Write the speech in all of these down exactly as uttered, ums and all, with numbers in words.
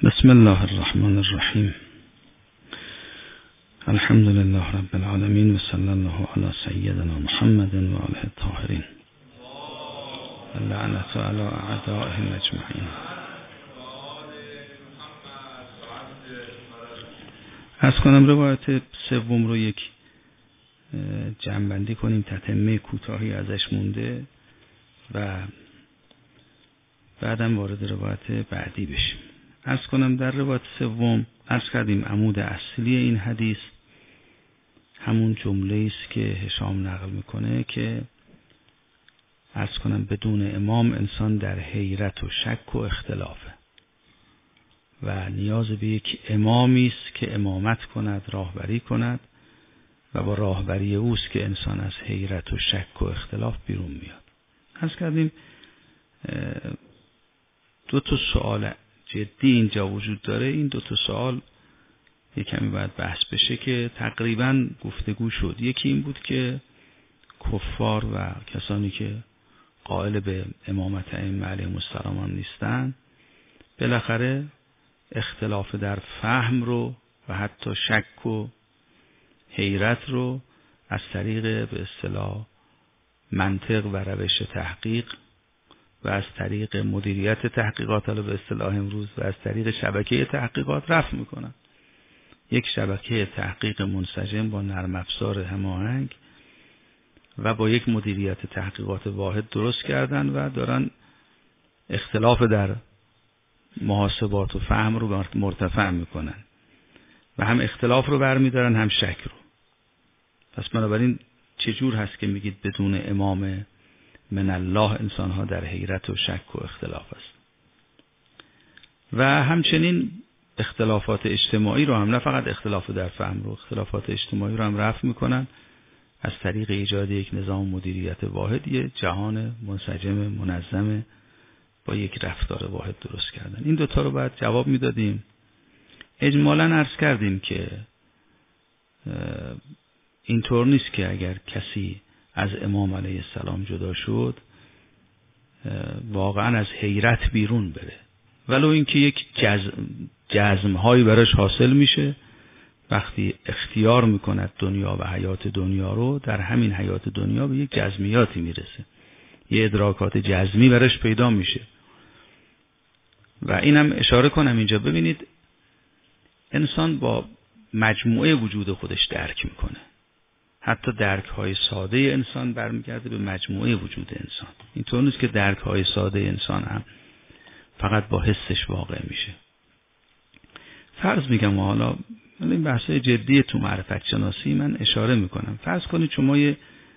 بسم الله الرحمن الرحیم. الحمد لله رب العالمین و صلی الله علی سیدنا محمد و آله الطاهرین و لعنت علی اعدائهم اجمعین. عرض کنم روایت سوم رو یک جمع‌بندی کنیم، تتمه کوتاهی ازش مونده و بعدم وارد روایت بعدی بشیم. عرض کنم در روایت سوم عرض کردیم عمود اصلی این حدیث همون جمله است که هشام نقل میکنه که عرض کنم بدون امام انسان در حیرت و شک و اختلافه و نیاز به یک امامی است که امامت کند، راهبری کند و با راهبری اوست که انسان از حیرت و شک و اختلاف بیرون میاد. عرض کردیم دو تا سوال جدی اینجا وجود داره. این دو تا سوال یک کمی باید بحث بشه که تقریبا گفتگو شد. یکی این بود که کفار و کسانی که قائل به امامت ائمه علیهم السلام نیستن بالاخره اختلاف در فهم رو و حتی شک و حیرت رو از طریق به اصطلاح منطق و روش تحقیق و از طریق مدیریت تحقیقات حالا به اصطلاح امروز و از طریق شبکه تحقیقات رفع میکنن. یک شبکه تحقیق منسجم با نرم افزار هماهنگ و با یک مدیریت تحقیقات واحد درست کردن و دارن اختلاف در محاسبات و فهم رو مرتفع میکنن و هم اختلاف رو برمیدارن هم شک رو. پس بنابراین چجور هست که میگید بدون امام من الله انسانها در حیرت و شک و اختلاف است؟ و همچنین اختلافات اجتماعی رو هم، نه فقط اختلاف در فهم رو، اختلافات اجتماعی رو هم رفع میکنن از طریق ایجاد یک نظام مدیریت واحد، یک جهان منسجم منظم با یک رفتار واحد درست کردن. این دوتا رو باید جواب میدادیم. اجمالاً عرض کردیم که اینطور نیست که اگر کسی از امام علیه السلام جدا شد واقعا از حیرت بیرون بره، ولو اینکه یک جزم جزم هایی براش حاصل میشه وقتی اختیار میکند دنیا و حیات دنیا رو، در همین حیات دنیا به یک جزمیاتی میرسه، یه ادراکات جزمی براش پیدا میشه. و اینم اشاره کنم اینجا، ببینید انسان با مجموعه وجود خودش درک میکنه. حتی درک های ساده انسان برمیگرده به مجموعه وجود انسان. اینطور نیست که درک های ساده انسان هم فقط با حسش واقع میشه. فرض میگم حالا این بحثای جدی تو معرفت شناسی من اشاره میکنم. فرض کنید شما یه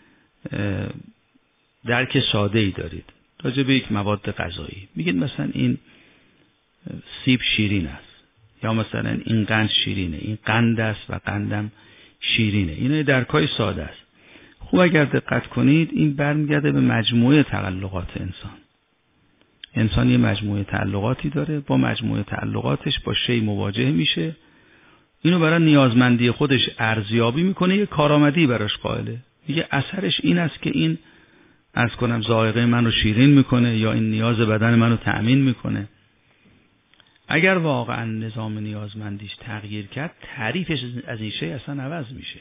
درک ساده ای دارید راجع به یک مواد غذایی. میگید مثلا این سیب شیرین است، یا مثلا این قند شیرینه، این قند است و قندم شیرینه. اینا درکای ساده است. خوب اگر دقت کنید این برمیگرده به مجموعه تعلقات انسان. انسان یه مجموعه تعلقاتی داره، با مجموعه تعلقاتش با شی مواجه میشه، اینو برای نیازمندی خودش ارزیابی میکنه، یه کارآمدی براش قائله، میگه اثرش این است که این از کنم ذائقه منو شیرین میکنه یا این نیاز بدن منو تأمین میکنه. اگر واقعا نظام نیازمندیش تغییر کرد تعریفش از این شی اصلا عوض میشه.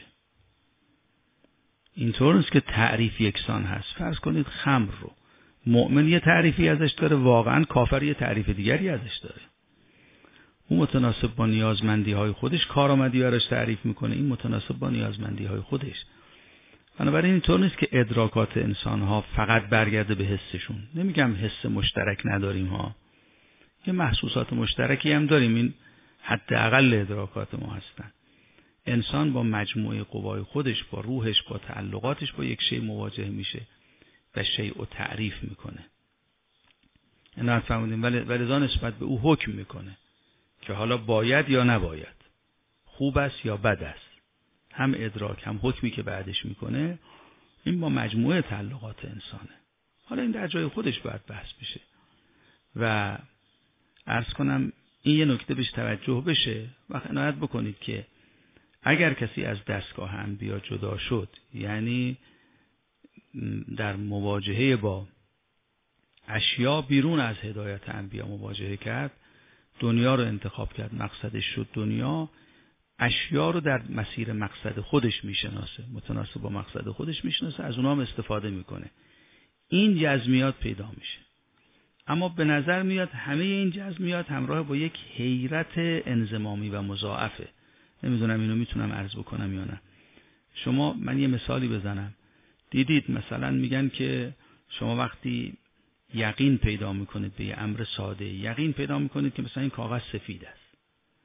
اینطور نیست که تعریف یکسان هست. فرض کنید خمر رو مؤمن یه تعریفی ازش داره، واقعا کافر یه تعریف دیگری ازش داره. اون متناسب با نیازمندی های خودش کارآمدی براش تعریف میکنه، این متناسب با نیازمندی های خودش. بنابراین اینطور نیست که ادراکات انسان ها فقط برگرده به حسشون. نمیگم حس مشترک نداریم ها، یه محسوسات مشترکی هم داریم، این حداقل ادراکات ما هستن. انسان با مجموعه قوای خودش، با روحش، با تعلقاتش با یک شی مواجه میشه و شیء رو تعریف میکنه. اینا فهمیدیم. ولی ولذا نسبت به او حکم میکنه که حالا باید یا نباید، خوب است یا بد است. هم ادراک هم حکمی که بعدش میکنه این با مجموعه تعلقات انسانه. حالا این در جای خودش باید بحث بشه و عرض کنم این یه نکته بهش توجه بشه و عنایت بکنید که اگر کسی از دستگاه انبیا جدا شد، یعنی در مواجهه با اشیا بیرون از هدایت انبیا مواجهه کرد، دنیا رو انتخاب کرد، مقصدش شد دنیا، اشیا رو در مسیر مقصد خودش میشناسه، متناسب با مقصد خودش میشناسه، از اونها هم استفاده میکنه. این جزمیات پیدا میشه. اما به نظر میاد همه این جزمیات همراه با یک حیرت انضمامی و مضاعفه. نمیدونم اینو میتونم عرض بکنم یا نه. شما من یه مثالی بزنم. دیدید مثلا میگن که شما وقتی یقین پیدا میکنید به یه امر ساده، یقین پیدا میکنید که مثلا این کاغذ سفید است،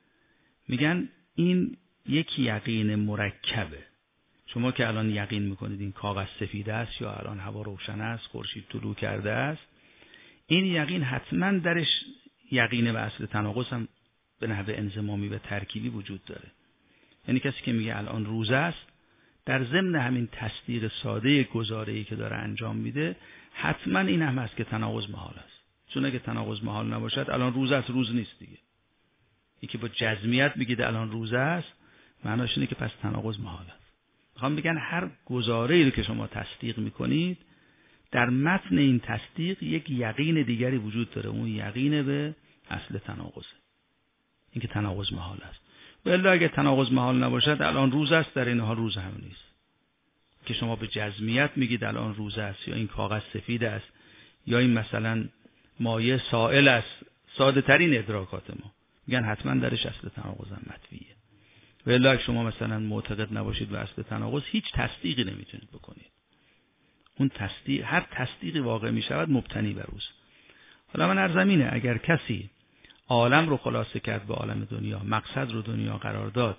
میگن این یک یقین مرکبه. شما که الان یقین میکنید این کاغذ سفید است یا الان هوا روشن است، خورشید طلوع کرده است، این یقین حتما درش یقین به اصل تناقض هم به نحو انضمامی و ترکیبی وجود داره. یعنی کسی که میگه الان روز است، در ضمن همین تصدیق ساده گزاره‌ای که داره انجام میده، حتما این هم هست که تناقض محال است. چون اگه تناقض محال نباشد الان روز است، روز نیست دیگه. یکی با جزمیت بگید الان روز است، معناش اینه که پس تناقض محال است. میخوام بگن هر گزاره‌ای رو که شما تصدیق میکنید، در متن این تصدیق یک یقین دیگری وجود داره، اون یقین به اصل تناقضه، این که تناقض محال است. ولی اگه تناقض محال نباشد الان روز است، در این حال روز هم نیست. که شما به جزمیت میگید الان روز است، یا این کاغذ سفید است، یا این مثلا مایع سائل است، ساده ترین ادراکات ما میگن حتما درش اصل تناقض هم مطویه. ولی اگه شما مثلا معتقد نباشید به اصل تناقض، هیچ تصدیقی نمیتونید بکنید. اون تصدیق، هر تصدیقی واقع میشود مبتنی بر اوست. حالا من عرضم اینه، اگر کسی عالم رو خلاصه کرد به عالم دنیا، مقصد رو دنیا قرار داد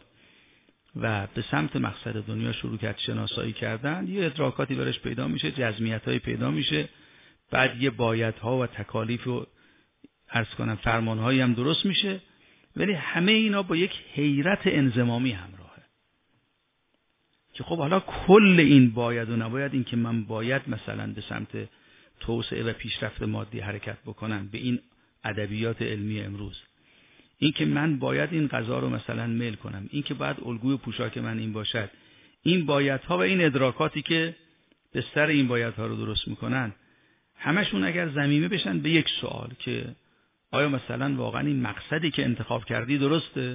و به سمت مقصد دنیا شروع کرد شناسایی کردن، یه ادراکاتی برش پیدا میشه، جزمیت‌هایی پیدا میشه، بعد یه بایدها و تکالیف و عرض کنم فرمان‌هایی هم درست میشه، ولی همه اینا با یک حیرت انضمامی همراهه. که خب حالا کل این باید و نباید، این که من باید مثلا به سمت توسعه و پیشرفت مادی حرکت بکنم به این ادبیات علمی امروز، این که من باید این غذا رو مثلا میل کنم، این که باید الگوی پوشاک من این باشد، این بایدها و این ادراکاتی که بستر این بایدها رو درست میکنن، همشون اگر ضمیمه بشن به یک سوال که آیا مثلا واقعا این مقصدی که انتخاب کردی درسته؟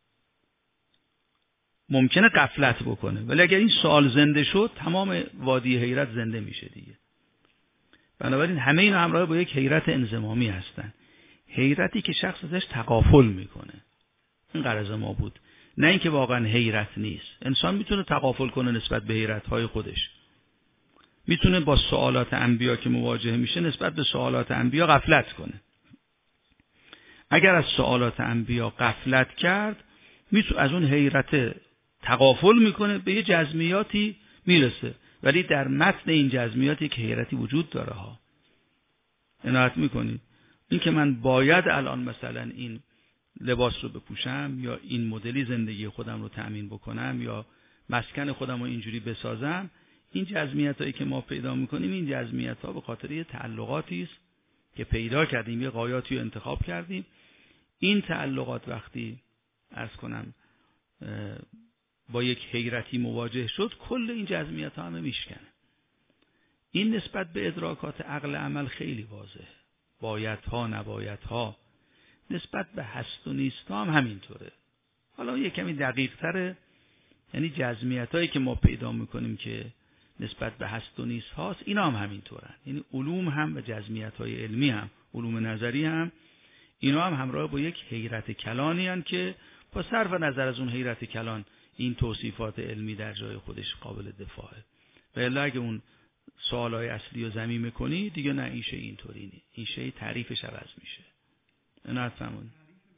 ممکنه غفلت بکنه، ولی اگر این سوال زنده شد، تمام وادی حیرت زنده میشه دیگه. بنابراین همه اینا همراه با یک حیرت انضمامی هستن، حیرتی که شخص ازش تغافل میکنه. این غرض ما بود، نه اینکه واقعا حیرت نیست. انسان میتونه تغافل کنه نسبت به حیرت‌های خودش، میتونه با سوالات انبیا که مواجه میشه نسبت به سوالات انبیا غفلت کنه. اگر از سوالات انبیا غفلت کرد، میتونه از اون حیرت تغافل میکنه، به یه جزمیاتی میرسه، ولی در متن این جزمیاتی که حیرتی وجود داره ها. عنایت میکنید این که من باید الان مثلا این لباس رو بپوشم، یا این مدلی زندگی خودم رو تأمین بکنم، یا مسکن خودم رو اینجوری بسازم، این جزمیت هایی که ما پیدا میکنیم، این جزمیت ها به خاطر یه تعلقاتی است که پیدا کردیم، یه غایاتی رو انتخاب کردیم. این تعلقات وقتی عرض کنم با یک حیرتی مواجه شد، کل این جزمیت ها همه میشکنه. این نسبت به ادراکات عقل عمل خیلی واضحه، بایدها نبایدها، نسبت به هست و نیست هم همینطوره. حالا یه کمی دقیق تره، یعنی جزمیت هایی که ما پیدا میکنیم که نسبت به هست و نیست هاست، اینا هم همینطورن. یعنی علوم هم و جزمیت های علمی هم، علوم نظری هم، اینا هم همراه با یک حیرت کلانی هستند که با صرف نظر از اون حیرت کلان این توصیفات علمی در جای خودش قابل دفاعه. و الا اگه اون سوالای اصلی رو ضمیمه کنی دیگه، نه این شی اینطوری نیست، این شی تعریفش عوض میشه. اینا فهمون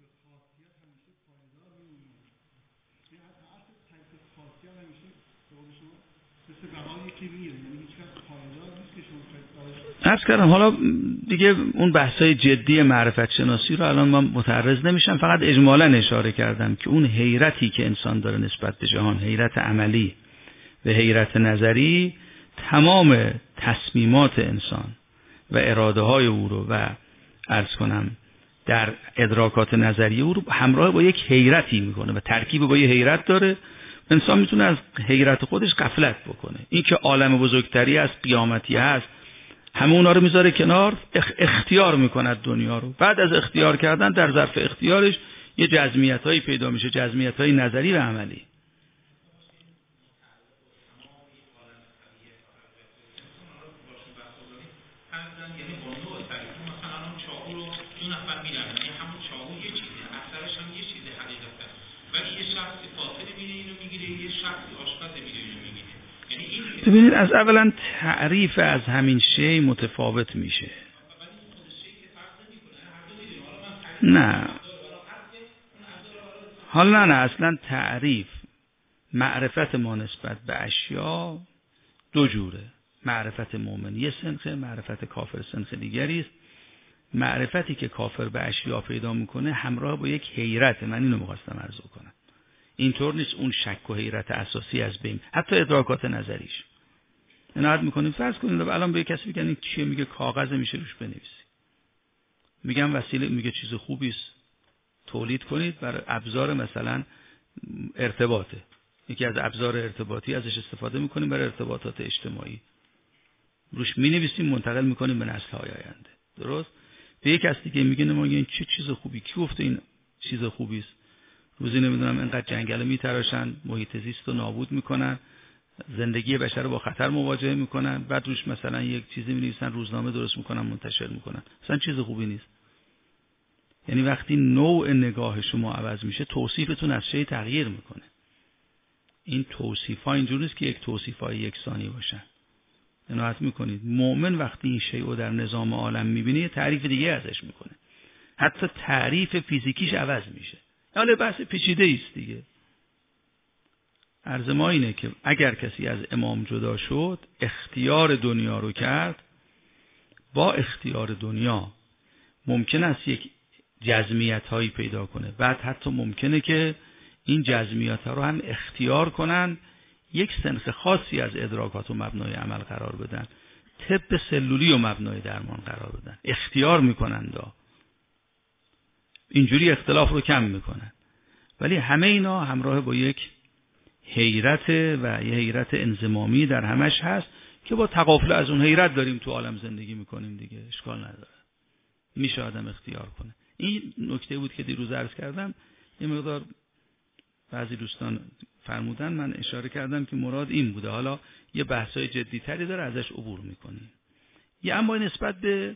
عرض کردم. حالا دیگه اون بحثای جدی معرفت شناسی رو الان من متعرض نمیشم، فقط اجمالا اشاره کردم که اون حیرتی که انسان داره نسبت به جهان، حیرت عملی و حیرت نظری، تمام تصمیمات انسان و اراده های او رو و عرض کنم در ادراکات نظری او رو همراه با یک حیرتی میکنه و ترکیب با یه حیرت داره. انسان میتونه از حیرت خودش غفلت بکنه. این که عالم بزرگتری است، قیامتی هست، همه اونا رو میذاره کنار، اختیار میکند دنیا رو. بعد از اختیار کردن در ظرف اختیارش یه جزمیت‌هایی پیدا میشه، جزمیت‌های نظری و عملی. ببینید از اولا تعریف از همین شی متفاوت میشه. نه حال نه نه اصلا تعریف معرفت ما نسبت به اشیا دو جوره. معرفت مؤمن یه سنخه، معرفت کافر سنخ دیگری است. معرفتی که کافر به اشیا پیدا میکنه همراه با یک حیرت، من اینو می‌خواستم عرض کنم، اینطور نیست اون شک و حیرت اساسی از بین، حتی ادراکات نظریش. عنایت میکنیم فرض کنید الان به کسی بگن این چیه، میگه کاغذ، میشه روش بنویسی. میگم وسیله، میگه چیز خوبی است تولید کنید برای ابزار مثلا ارتباطه، یکی از ابزار ارتباطی ازش استفاده میکنیم برای ارتباطات اجتماعی، روش مینویسیم منتقل میکنیم به نسل‌های آینده. درست؟ به یک کسی دیگه میگه ما این چه چیز خوبی، کی گفته این چیز خوبی است؟ روزی نمیدونم اینقدر جنگل میتراشن، محیط زیست رو نابود میکنن، زندگی بشر رو با خطر مواجه میکنن، بعد روش مثلا یک چیزی مینویسن، روزنامه درست میکنن، منتشر میکنن. اصلا چیز خوبی نیست. یعنی وقتی نوع نگاه شما عوض میشه، توصیفتون از شی تغییر میکنه. این توصیف‌ها اینجوری نیست که یک توصیف‌های یکسانی باشن. عنایت میکنید مؤمن وقتی این شی رو در نظام عالم میبینه یه تعریف دیگه ازش میکنه، حتی تعریف فیزیکیش عوض میشه. حالا بحث پیچیده است دیگه. عرض ما اینه که اگر کسی از امام جدا شد، اختیار دنیا رو کرد، با اختیار دنیا ممکن است یک جزمیت هایی پیدا کنه، بعد حتی ممکنه که این جزمیت ها رو هم اختیار کنن، یک سنخ خاصی از ادراکات و مبنای عمل قرار بدن، طب سلولی و مبنای درمان قرار بدن، اختیار میکنن دا. اینجوری اختلاف رو کم میکنن. ولی همه اینا همراه با یک حیرت و یه حیرت انضمامی در همش هست که با تغافل از اون حیرت داریم تو عالم زندگی میکنیم دیگه، اشکال نداره، میشه آدم اختیار کنه. این نکته بود که دیروز عرض کردم، یه مقدار بعضی دوستان فرمودن، من اشاره کردم که مراد این بوده. حالا یه بحثای جدی تری داره، ازش عبور میکنیم. یه اما نسبت به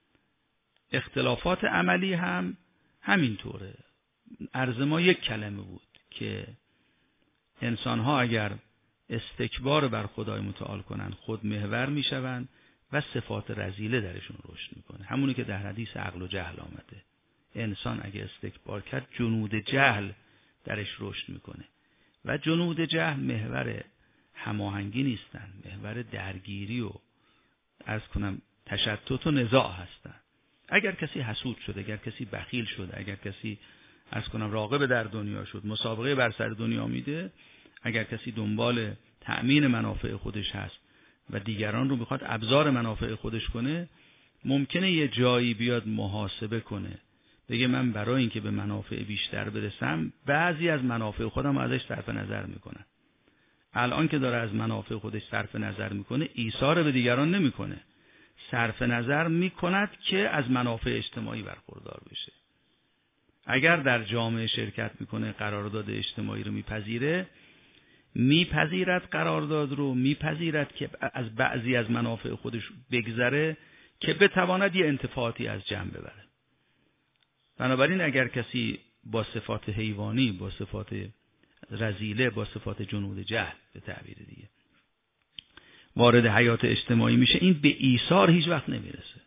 اختلافات عملی هم همینطوره. عرض ما یک کلمه بود که انسان ها اگر استکبار بر خدای متعال کنن، خود محور میشوند و صفات رذیله درشون رشد میکنه. همونی که در حدیث عقل و جهل آمده. انسان اگه استکبار کرد، جنود جهل درش رشد میکنه و جنود جهل محور هماهنگی نیستن، محور درگیری و عرض کنم تشتت و نزاع هستن. اگر کسی حسود شد، اگر کسی بخیل شد، اگر کسی عرض کنم راغب در دنیا شد، مسابقه بر سر دنیا میده، اگر کسی دنبال تأمین منافع خودش هست و دیگران رو میخواد ابزار منافع خودش کنه، ممکنه یه جایی بیاد محاسبه کنه، بگه من برای اینکه به منافع بیشتر برسم بعضی از منافع خودم ازش صرف نظر میکنم. الان که داره از منافع خودش صرف نظر میکنه، ایثار به دیگران نمیکنه، صرف نظر میکند که از منافع اجتماعی برخوردار بشه. اگر در جامعه شرکت میکنه، قرارداد اجتماعی رو میپذیره، میپذیرد قرارداد رو، میپذیرد که از بعضی از منافع خودش بگذره که بتواند یه انتفاعاتی از جمع ببره. بنابراین اگر کسی با صفات حیوانی، با صفات رذیله، با صفات جنود جهل به تعبیر دیگه وارد حیات اجتماعی میشه، این به ایثار هیچ وقت نمیرسه.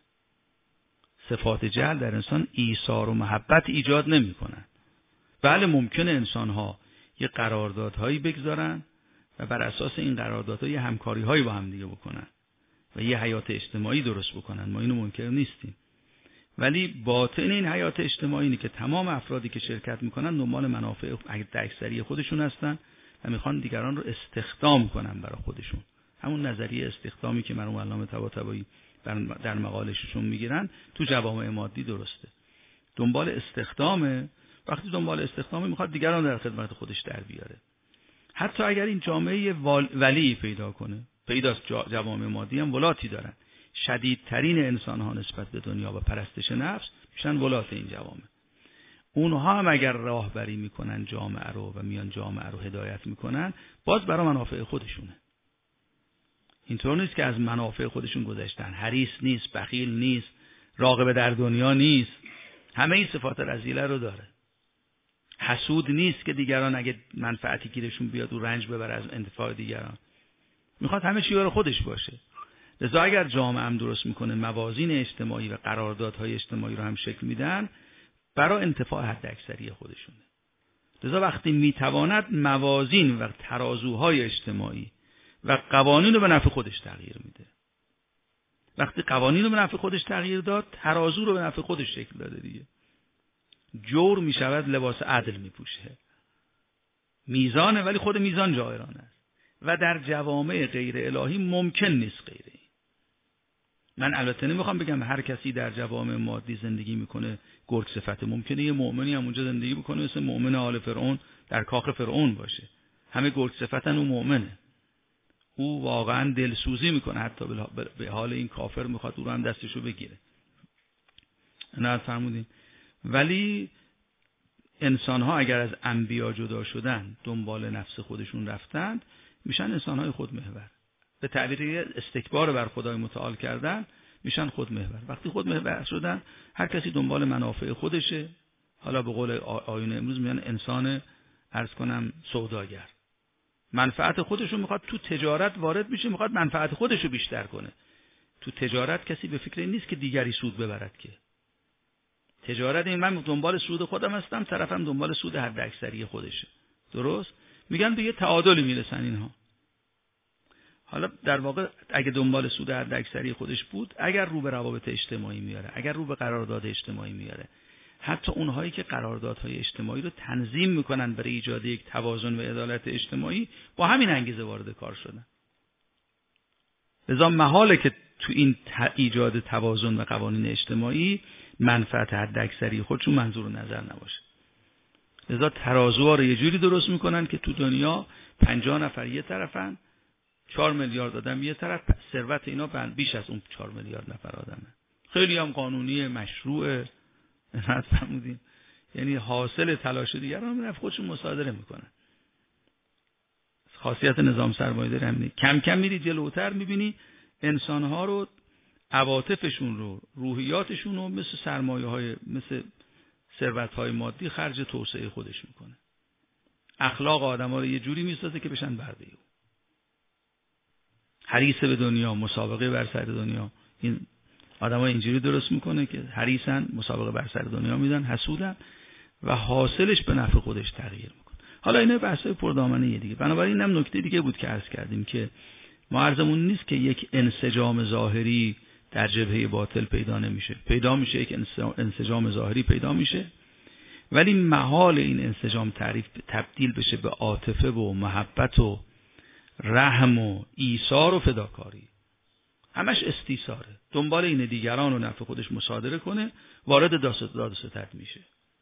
صفات جهل در انسان ایثار و محبت ایجاد نمیکنن. بله ممکنه انسان‌ها یه قراردادهایی بگذارن و بر اساس این قراردادها یه همکاری‌هایی با هم دیگه بکنن و یه حیات اجتماعی درست بکنن، ما اینو منکر نیستیم. ولی باطن این حیات اجتماعی اینه که تمام افرادی که شرکت میکنن دنبال منافع اکثری خودشون هستن و میخوان دیگران رو استخدام کنن برای خودشون. همون نظریه استخدامی که مرحوم علامه طباطبایی در مقالششون میگیرن تو جوامع مادی درسته. دنبال استخدامه. وقتی دنبال استخدامه میخواد دیگران در خدمت خودش در بیاره. حتی اگر این جامعه ولی پیدا کنه، پیداست جوامع مادی هم ولاتی دارن، شدیدترین انسان ها نسبت به دنیا و پرستش نفس میشن ولات این جوامع. اونها هم اگر راهبری میکنن جامعه رو و میان جامعه رو هدایت میکنن، باز برای منافع خودشونه. اینطور نیست که از منافع خودشون گذشتن. حریص نیست، بخیل نیست، راغب در دنیا نیست، همه این صفات رذیله رو داره. حسود نیست که دیگران اگه منفعتی گیرشون بیاد و رنج ببره از انتفاع دیگران. میخواد همه چی برای خودش باشه. لذا اگر جامعه هم درست میکنه، موازین اجتماعی و قراردادهای اجتماعی رو هم شکل میدن برای انتفاع حد اکثری خودشونه. لذا وقتی میتواند موازین و ترازوهای اجتماعی و قوانین رو به نفع خودش تغییر میده. وقتی قوانین رو به نفع خودش تغییر داد، ترازو رو به نفع خودش شکل داده دیگه. جور میشود لباس عدل میپوشه. میزانه ولی خود میزان جایرانه است. و در جوامع غیر الهی ممکن نیست غیر این. من البته نمیخوام بگم هر کسی در جوامع مادی زندگی میکنه گرگ صفته. ممکنه یه مؤمنی هم اونجا زندگی بکنه مثل مؤمن آل فرعون در کاخ فرعون باشه. همه گرگ صفتن و مؤمنه. او واقعا دلسوزی میکنه، حتی به حال این کافر میخواد او رو هم دستشو بگیره. نه فرمودین. ولی انسان‌ها اگر از انبیا جدا شدن، دنبال نفس خودشون رفتند، میشن انسان‌های خودمحور. به تعبیر استکبار بر خدای متعال کردن، میشن خودمحور. وقتی خودمحور شدن، هر کسی دنبال منافع خودشه. حالا به قول آیین امروز میگن انسان عرض کنم سوداگر. منفعت خودشو میخواد تو تجارت وارد میشه، میخواد منفعت خودشو بیشتر کنه. تو تجارت کسی به فکر این نیست که دیگری سود ببرد که. تجارت این من دنبال سود خودم هستم، طرفم دنبال سود حد اکثری خودشه. درست؟ میگن به یه تعادلی میرسن اینها. حالا در واقع اگه دنبال سود حد اکثری خودش بود، اگر رو به روابط اجتماعی میاره، اگر رو به قرارداد اجتماعی میاره، حتی اونهایی که قراردادهای اجتماعی رو تنظیم میکنن برای ایجاد یک توازن و عدالت اجتماعی، با همین انگیزه وارد کار شدن. لذا محاله که تو این ایجاد توازن و قوانین اجتماعی منفعت حد اکثری خودشون منظور نظر نباشه. لذا ترازوها رو یه جوری درست میکنن که تو دنیا پنجاه نفر یه طرفن، چهار میلیارد آدم یه طرف، ثروت اینا بیش از اون چهار میلیارد نفر آدمه. خیلی هم قانونی، مشروعه. نت فرمودین. یعنی حاصل تلاش دیگران رو خودشون مصادره میکنن. خاصیت نظام سرمایه‌داری همینه. کم کم میری جلوتر میبینی انسان‌ها رو، عواطفشون رو، روحیاتشون رو مثل سرمایه‌های، مثل ثروت‌های مادی خرج توسعه خودش میکنه. اخلاق آدم‌ها رو یه جوری میسازه که بشن برده او. حریص به دنیا، مسابقه بر سر دنیا. این آدم‌ها اینجوری درست میکنه که حریصن، مسابقه بر سر دنیا میدن، حسودن و حاصلش به نفع خودش تغییر میکنه. حالا اینا بحث‌های پردامنه دیگه. بنابراین هم نکته دیگه بود که عرض کردیم که ما عرضمون نیست که یک انسجام ظاهری در جبهه باطل پیدا نمیشه. پیدا میشه، یک انسجام ظاهری پیدا میشه، ولی محال این انسجام تعریف تبدیل بشه به عاطفه و محبت و رحم و ایثار و فداکاری. همش استیثاره. دنبال این دیگران و نفع خودش مصادره کنه، وارد داد و ستد میشه.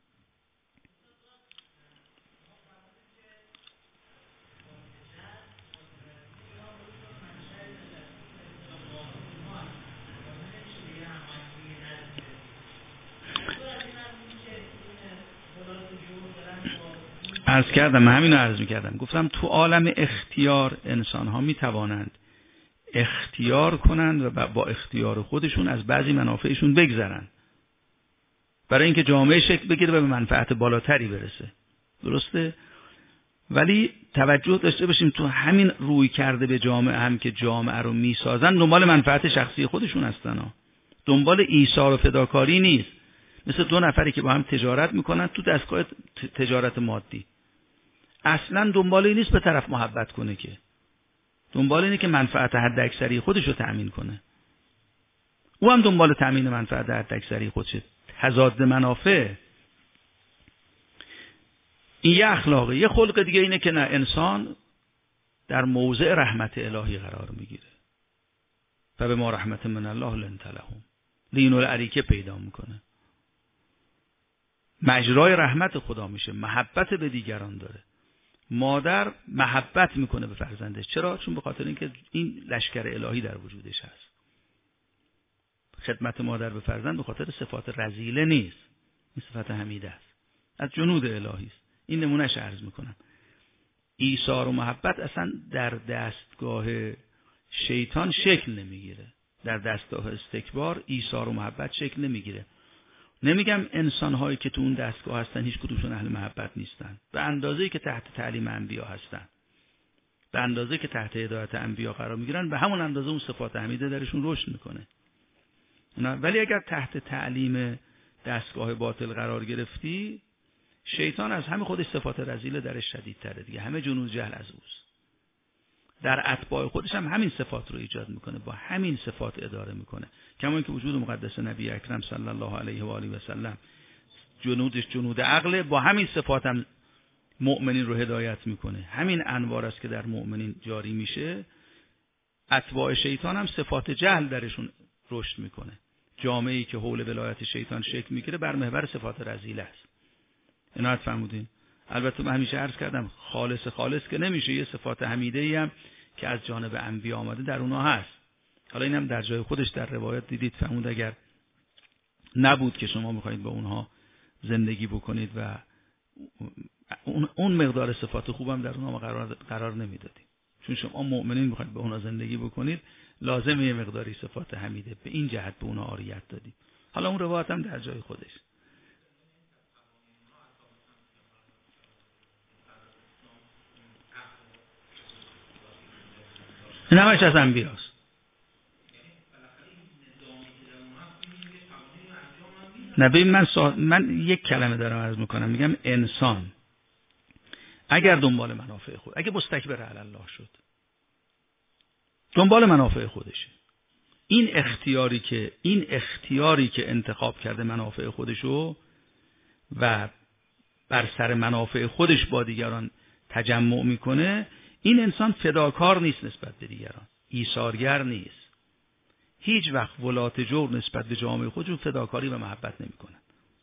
عرض کردم، همین رو عرض میکردم. گفتم تو عالم اختیار انسان ها میتوانند اختیار کنند و با اختیار خودشون از بعضی منافعشون بگذرن برای اینکه جامعه شکل بگیره و به منفعت بالاتری برسه. درسته؟ ولی توجه داشته باشیم تو همین روی کرده به جامعه هم که جامعه رو میسازن، دنبال منفعت شخصی خودشون هستن ها. دنبال ایثار و فداکاری نیست. مثل دو نفری که با هم تجارت میکنن تو دستگاه تجارت مادی، اصلا دنبال این نیست به طرف محبت کنه، که دنبال اینه که منفعت حد اکثری خودش رو تأمین کنه. او هم دنبال تأمین منفعت حد اکثری خودشه. تضاد منافع. این یه اخلاقه. یه خلق دیگه اینه که نه، انسان در موضع رحمت الهی قرار میگیره و به ما رحمت من الله لنت لهم، لین العریکه پیدا میکنه، مجرای رحمت خدا میشه، محبت به دیگران داره. مادر محبت میکنه به فرزندش. چرا؟ چون به خاطر اینکه این لشکر الهی در وجودش هست. خدمت مادر به فرزند به خاطر صفات رذیله نیست، این صفت حمیده است، از جنود الهی است. این نمونهش عرض میکنم. ایثار و محبت اصلا در دستگاه شیطان شکل نمیگیره. در دستگاه استکبار ایثار و محبت شکل نمیگیره. نمیگم انسان‌هایی که تو اون دستگاه هستن هیچ کدومشون اهل محبت نیستن، به اندازه‌ای که تحت تعلیم انبیا هستن، به اندازه‌ای که تحت هدایت انبیا قرار میگیرن، به همون اندازه اون صفات حمیده درشون رشد میکنه. ولی اگر تحت تعلیم دستگاه باطل قرار گرفتی، شیطان از همه خودش صفات رذیله درش شدیدتره دیگه، همه جنود جهل از اوست. در اتباع خودش هم همین صفات رو ایجاد میکنه، با همین صفات اداره میکنه. کما اینکه وجود مقدس نبی اکرم صلی الله علیه و آله و سلم جنودش جنود عقل، با همین صفات هم مؤمنین رو هدایت میکنه. همین انوار است که در مؤمنین جاری میشه. اتباع شیطان هم صفات جهل درشون رشد میکنه. جامعه‌ای که حول ولایت شیطان شکل میگیره بر محور صفات رذیله است. عنایت فرمودین. البته من همیشه عرض کردم خالص خالص که نمیشه، یه صفات حمیده‌ای هم که از جانب انبیا آمده در اونها هست. حالا اینم در جای خودش در روایت دیدید فرمود اگر نبود که شما میخواید با اونها زندگی بکنید و اون مقدار صفات خوبم در اونها قرار قرار نمیدادید، چون شما مؤمنین میخواید با اونها زندگی بکنید، لازمه یه مقداری صفات حمیده به این جهت به اونها عاریت دادید. حالا اون روایت هم در جای خودش. این همش از انبیاست. نبی من سا... من یک کلمه دارم عرض میکنم، میگم انسان اگر دنبال منافع خود، اگه مستکبر علی الله شد، دنبال منافع خودشه، این اختیاری که این اختیاری که انتخاب کرده منافع خودشو و بر سر منافع خودش با دیگران تجمع میکنه، این انسان فداکار نیست نسبت به دیگران، ایثارگر نیست. هیچ وقت ولات جور نسبت به جامعه خودشون فداکاری و محبت نمیکنن.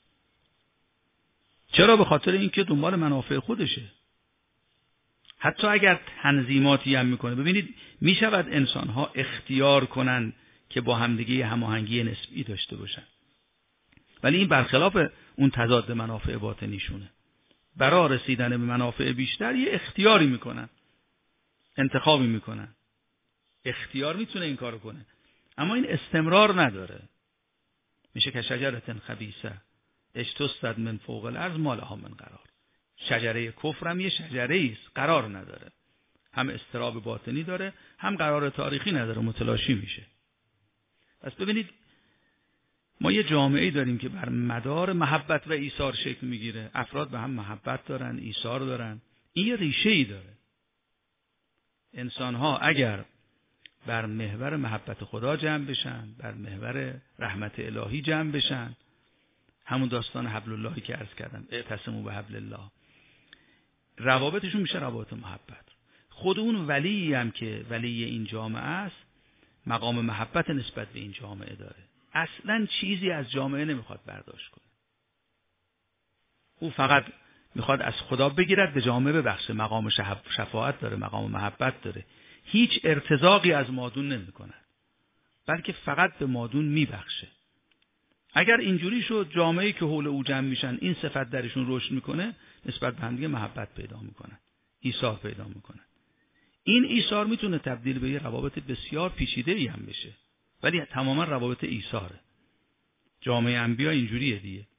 چرا؟ به خاطر اینکه دنبال منافع خودشه. حتی اگر تنظیماتی هم میکنه، ببینید میشود انسانها اختیار کنن که با همدیگه هماهنگی نسبی داشته باشن، ولی این برخلاف اون تضاد منافع باطنیشونه. برای رسیدن به منافع بیشتر یه اختیاری میکنن، انتخابی میکنن. اختیار میتونه این کارو کنه، اما این استمرار نداره. میشه که شجرتن خبیثه اجتثت من فوق الارض ما لها من قرار. شجره کفر هم یه شجره است، قرار نداره. هم استراب باطنی داره، هم قرار تاریخی نداره، متلاشی میشه. پس ببینید ما یه جامعه‌ای داریم که بر مدار محبت و ایثار شکل میگیره. افراد به هم محبت دارن، ایثار دارن. این یه ریشه‌ای داره. انسان‌ها اگر بر محور محبت خدا جمع بشن، بر محور رحمت الهی جمع بشن، همون داستان حبل اللهی که عرض کردم، اعتصموا بحبل الله، روابطشون میشه روابط محبت. خود اون ولی هم که ولی این جامعه است، مقام محبت نسبت به این جامعه داره. اصلا چیزی از جامعه نمیخواد برداشت کنه. او فقط میخواد از خدا بگیرد، به جامعه ببخشه. مقام شفاعت داره، مقام محبت داره. هیچ ارتزاقی از مادون نمی کند، بلکه فقط به مادون میبخشه. اگر اینجوری شد، جامعه‌ای که حول او جمع میشن این صفت درشون رشد میکنه، نسبت به هم دیگه محبت پیدا میکنن، ایثار پیدا میکنن. این ایثار میتونه تبدیل به یه روابط بسیار پیچیده‌ای هم بشه، ولی تماما روابط ایثاره. جامعه انبیا اینجوریه دیگه،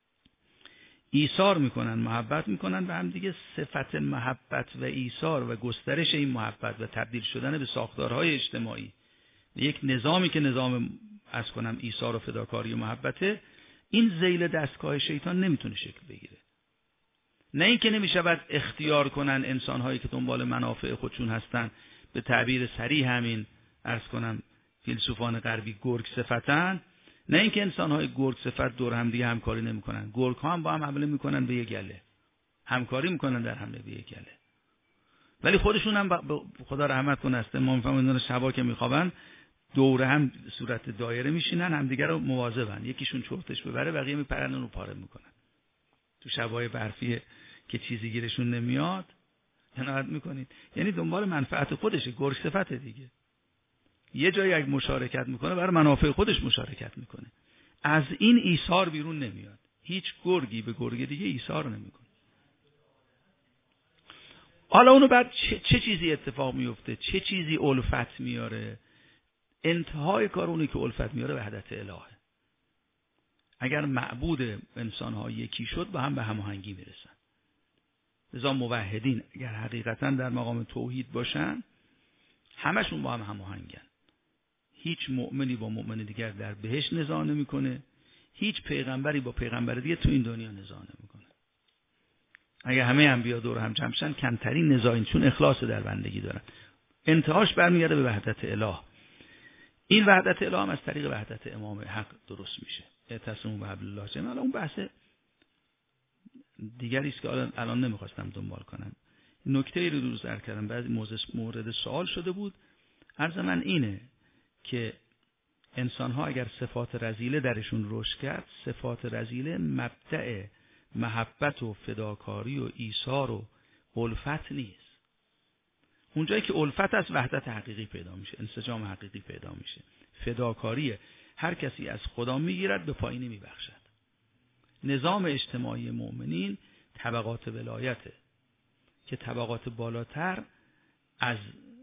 ایثار میکنن، محبت میکنن به هم دیگه. صفت محبت و ایثار و گسترش این محبت و تبدیل شدن به ساختارهای اجتماعی، یک نظامی که نظام از کنم ایثار و فداکاری و محبته، این ذیل دستگاه شیطان نمیتونه شکل بگیره. نه اینکه نمیشود اختیار کنن انسانهایی که دنبال منافع خودشون هستن، به تعبیر صریح همین عرض کنم فیلسوفان غربی گرگ صفتن. نه اینکه انسانهای گرگ صفت دور هم دیگه همکاری نمیکنن، گرگ ها هم با هم حمله میکنن به یک گله، همکاری میکنن در حمله به یک گله، ولی خودشون هم خدا رحمت کنه است ما میفهمن شبا که میخوابن دور هم صورت دایره میشینن، همدیگه رو مواظبن، یکیشون چرتش ببره بقیه میپرن اون رو پاره میکنن. تو شبای برفی که چیزی گیرشون نمیاد عنایت میکنید، یعنی دنبال منفعت خودشه، گرگ صفت دیگه. یه جایی اگه مشارکت میکنه برای منافع خودش مشارکت میکنه. از این ایثار بیرون نمیاد. هیچ گرگی به گرگ دیگه ایثار نمیکنه. حالا اونو بعد چه, چه چیزی اتفاق میفته؟ چه چیزی الفت میاره؟ انتهای کار اونی که الفت میاره وحدت الهه. اگر معبود انسان‌ها یکی شد با هم به هماهنگی میرسن. لذا موحدین اگر حقیقتا در مقام توحید باشن همشون با هم هماهنگن. هیچ مؤمنی با مؤمن دیگر در بهشت نزاع نمیکنه، هیچ پیغمبری با پیغمبر دیگه تو این دنیا نزاع نمیکنه. اگر همه انبیا دور هم جمع شن کمترین نزاعین، چون اخلاص در بندگی دارن. انتهاش برمیگرده به وحدت اله. این وحدت اله هم از طریق وحدت امام حق درست میشه. اعتصموا بحبل الله جمیعا. اون بحث دیگری است که الان نمیخواستم دنبال کنم. نکته رو روز ذکر کردم، بعضی مورد سوال شده بود. عرض من اینه که انسان‌ها اگر صفات رذیله درشون رشد کرد، صفات رذیله مبدأ محبت و فداکاری و ایثار و الفت نیست. اونجایی که الفت از وحدت حقیقی پیدا میشه، انسجام حقیقی پیدا میشه. فداکاریه، هر کسی از خدا میگیرد به پایینی میبخشد. نظام اجتماعی مؤمنین طبقات ولایته که طبقات بالاتر از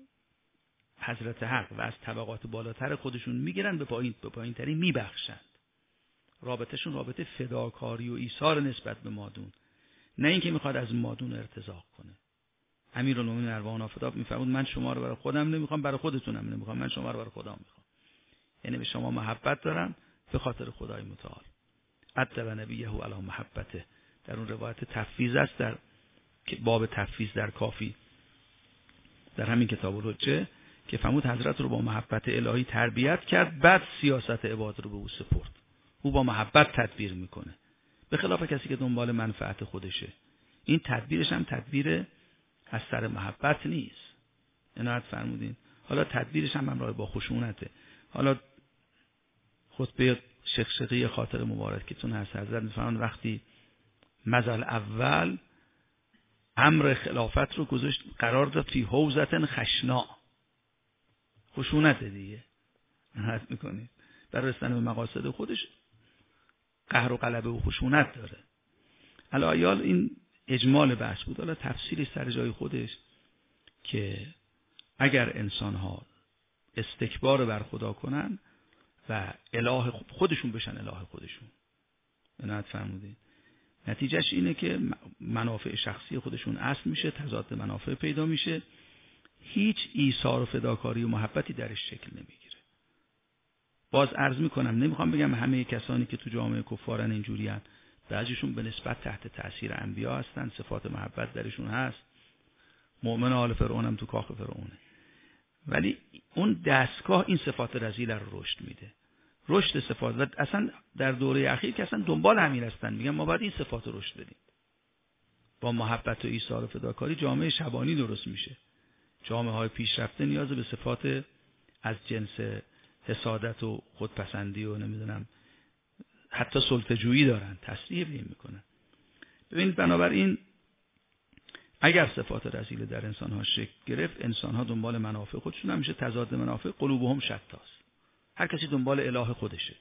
حضرت حق و از طبقات بالاتر خودشون میگیرن به پایین به پایین تری میبخشند. رابطهشون رابطه فداکاری و ایثار نسبت به مادون، نه اینکه میخواد از مادون ارتزاق کنه. امیرالمومنین ارواح نافداب میفرمود من شما رو برای خودم نمیخوام، برای خودتونم نمیخوام، من شما رو برای خودم میخوام. یعنی به شما محبت دارم به خاطر خدای متعال. ادب نبیه علی محبته. در اون روایت تفویض است، در باب تفویض در کافی در همین کتاب الحجه که فرمود حضرت رو با محبت الهی تربیت کرد، بعد سیاست عباد رو به او سپرد. او با محبت تدبیر میکنه، به خلاف کسی که دنبال منفعت خودشه. این تدبیرش هم تدبیر از سر محبت نیست. عنایت فرمودین. حالا تدبیرش هم همراه با خشونته. حالا خطبه شقشقی خاطر مبارکتون هست، حضرت میفرمایند وقتی مزل اول امر خلافت رو گذاشت قرار داد فی حوزة خشنا، خشونت دیگه حد میکنید برای رسیدن به مقاصد خودش قهر و غلبه و خشونت داره. الایال این اجمال بحث بود. حالا تفصیلی سر جای خودش که اگر انسان ها استکبار بر خدا کنن و اله خودشون بشن اله خودشون، عنایت فرمودید، نتیجهش اینه که منافع شخصی خودشون اصل میشه، تضاد منافع پیدا میشه، هیچ ایثار و فداکاری و محبتی درش شکل نمیگیره. باز عرض میکنم، نمیخوام بگم همه کسانی که تو جامعه کفارن اینجوری هستن، بعضیشون به نسبت تحت تأثیر انبیا هستن، صفات محبت درشون هست، مؤمن آل فرعون هم تو کاخ فرعونه، ولی اون دستگاه این صفات رذیل رو رشد میده. رشد صفات و اصلا در دوره اخیر که اصلا دنبال همین هستن، میگن ما باید این صفات رو رشد بدیم. با محبت و ایثار و فداکاری جامعه شبانی درست میشه. جامعه های پیشرفته نیاز به صفات از جنس حسادت و خودپسندی و نمیدونم حتی سلطه‌جویی دارن، تصریح میکنن. ببینید بنابراین اگر صفات رذیل در انسان ها شکل گرفت، انسان ها دنبال منافع خودشون هم میشه، تضاد منافع قلوبهم شتاست. هر کسی دنبال اله خودشه،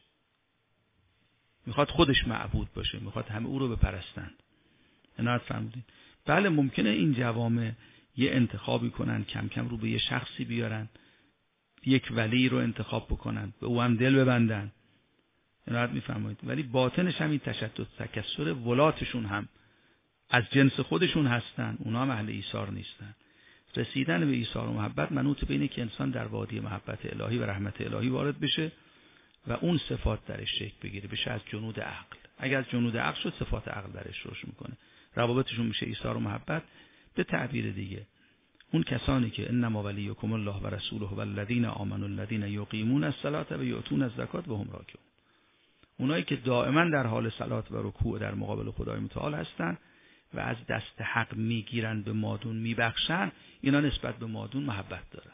میخواد خودش معبود باشه، میخواد همه او رو بپرستند. عنایت فرمودید. بله ممکنه این جوامع یه انتخابی کنن، کم کم رو به یه شخصی بیارن، یک ولی رو انتخاب بکنن، به او هم دل ببندن. عنایت میفرمایید. ولی باطنش هم این تشدد تکثر، ولاتشون هم از جنس خودشون هستن، اونا هم اهل ایثار نیستن. رسیدن به ایثار و محبت منوط به اینه که انسان در وادی محبت الهی و رحمت الهی وارد بشه و اون صفات درش شکل بگیره، بشه از جنود عقل. اگر از جنود عقل شد، صفات عقل درش رشد میکنه، روابطشون میشه ایثار و محبت. به تعبیر دیگه اون کسانی که انما ولیکم الله و رسوله والذین آمنوا الذین یقیمون الصلاة و یؤتون الزکات و هم راکعون، اونایی که دائما در حال صلات و رکوع در مقابل خدای متعال هستن و از دست حق میگیرن، به مادون میبخشن، اینا نسبت به مادون محبت دارن.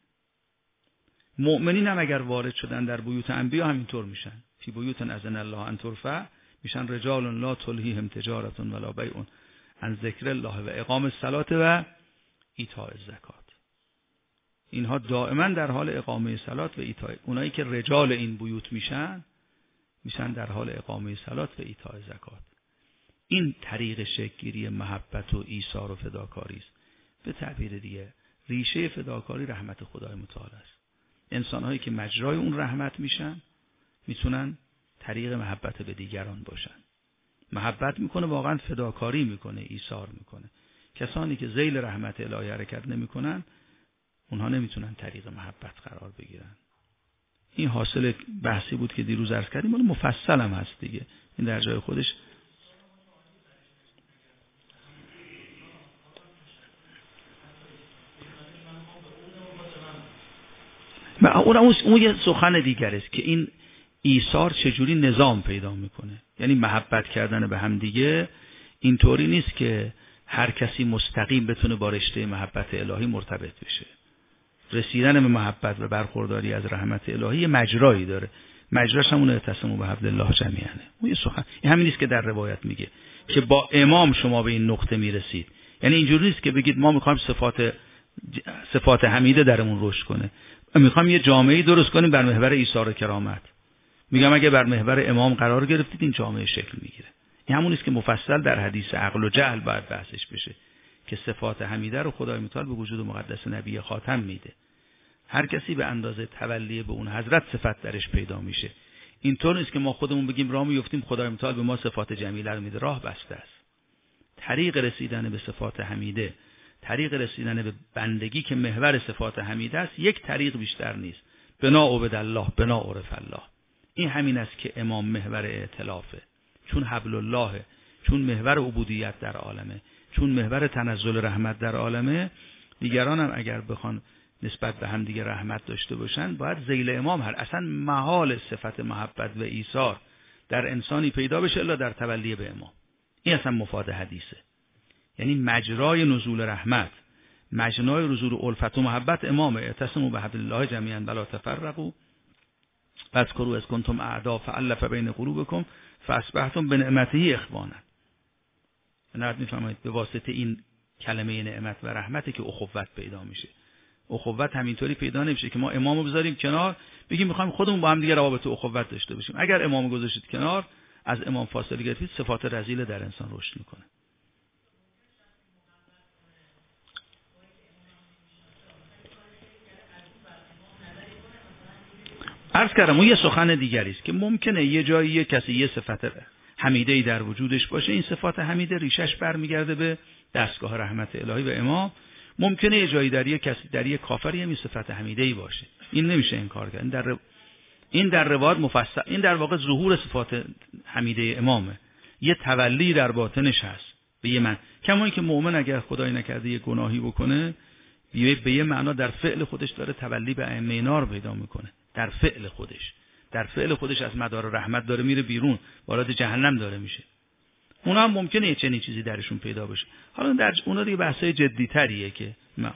مؤمنین هم اگر وارد شدن در بیوت انبیا همینطور میشن. فی بیوت اذن الله ان ترفع، میشن رجال لا تلهیهم تجارت ولا بیع عن ذکر الله و اقام الصلاة و ایتاء الزکات. اینها دائما در حال اقامه صلات و ایتاء. اونایی که رجال این بیوت میشن میشن در حال اقامه صلات و ایتاء زکات. این طریق شکل‌گیری محبت و ایثار و فداکاری است. به تعبیر دیگه ریشه فداکاری رحمت خدای متعال است. انسان‌هایی که مجرای اون رحمت میشن میتونن طریق محبت به دیگران باشن. محبت میکنه واقعا فداکاری میکنه، ایثار میکنه. کسانی که ذیل رحمت الهی حرکت نمیکنن اونها نمیتونن طریق محبت قرار بگیرن. این حاصل بحثی بود که دیروز عرض کردیم، ولی مفصل هم هست دیگه. این در جای خودش اون اون یه سخن دیگر است که این ایثار چجوری نظام پیدا میکنه. یعنی محبت کردن به هم دیگه اینطوری نیست که هر کسی مستقیم بتونه با رشته محبت الهی مرتبط بشه. رسیدن به محبت و برخورداری از رحمت الهی مجرایی داره. مجراش همون اعتصام به حبل الله جمیعا. اون یه سخن این همین نیست که در روایت میگه که با امام شما به این نقطه میرسید. یعنی اینجوری نیست که بگید ما میخوایم صفات صفات حمیده درمون رشد کنه، میخوام یه جامعه‌ای درست کنیم بر محور ایثار و کرامت. میگم اگه بر محور امام قرار گرفتید این جامعه شکل میگیره. این همون است که مفصل در حدیث عقل و جهل باید بحثش بشه که صفات حمیده رو خدای متعال به وجود مقدس نبی خاتم میده. هر کسی به اندازه تولی به اون حضرت صفت درش پیدا میشه. اینطور نیست که ما خودمون بگیم راه میافتیم خدای متعال به ما صفات جمیله رو میده. راه بسته است. طریق رسیدن به صفات حمیده، طریق رسیدن به بندگی که محور صفات حمیده است، یک طریق بیشتر نیست. بنا عبد الله بنا عرف الله. این همین است که امام محور ائتلافه، چون حبل الله، چون محور عبودیت در عالمه، چون محور تنزل رحمت در عالمه. دیگران هم اگر بخوان نسبت به هم دیگه رحمت داشته باشن باید ذیل امام هر اصلا محال صفت محبت و ایثار در انسانی پیدا بشه الا در تولی به امام. این اصلا مفاد حدیثه. یعنی مجرای نزول رحمت، مجرای نزول الفت و محبت امامه. اعتصموا بحبل الله جمیعا ولا تفرقوا واذکروا اذ کنتم اعداء فالف بین قلوبکم فاصبحتم بنعمته اخوانا. نهایت میفهمید به واسطه این کلمه نعمت و رحمتی که اخوت پیدا میشه. اخوت همینطوری پیدا نمیشه که ما امامو بذاریم کنار بگیم میخوایم خودمون با هم دیگه روابط اخوت داشته باشیم. اگر امامو گذاشتید کنار، از امام فاصله گرفتید، صفات رذیله در انسان رشد میکنه. عرض کردم اون یه سخن دیگری است که ممکنه یه جایی یه کسی یه صفت حمیده‌ای در وجودش باشه، این صفات حمیده ریشش برمیگرده به دستگاه رحمت الهی و امام. ممکنه یه جایی در یه کسی در یه کافری هم صفت حمیده‌ای باشه، این نمیشه انکار کرد. این در این در روایت مفصل، این در واقع ظهور صفات حمیده امامه، یه تولی در باطنش هست به یه من. کما اینکه مؤمن اگر خدای نکرده یه گناهی بکنه به یه معنا در فعل خودش داره تولی به ائمه نار پیدا میکنه. در فعل خودش در فعل خودش از مدار رحمت داره میره بیرون، وارد جهنم داره میشه. اونا هم ممکنه یه چنین چیزی درشون پیدا بشه. حالا در اونا دیگه بحثای جدی تریه که ما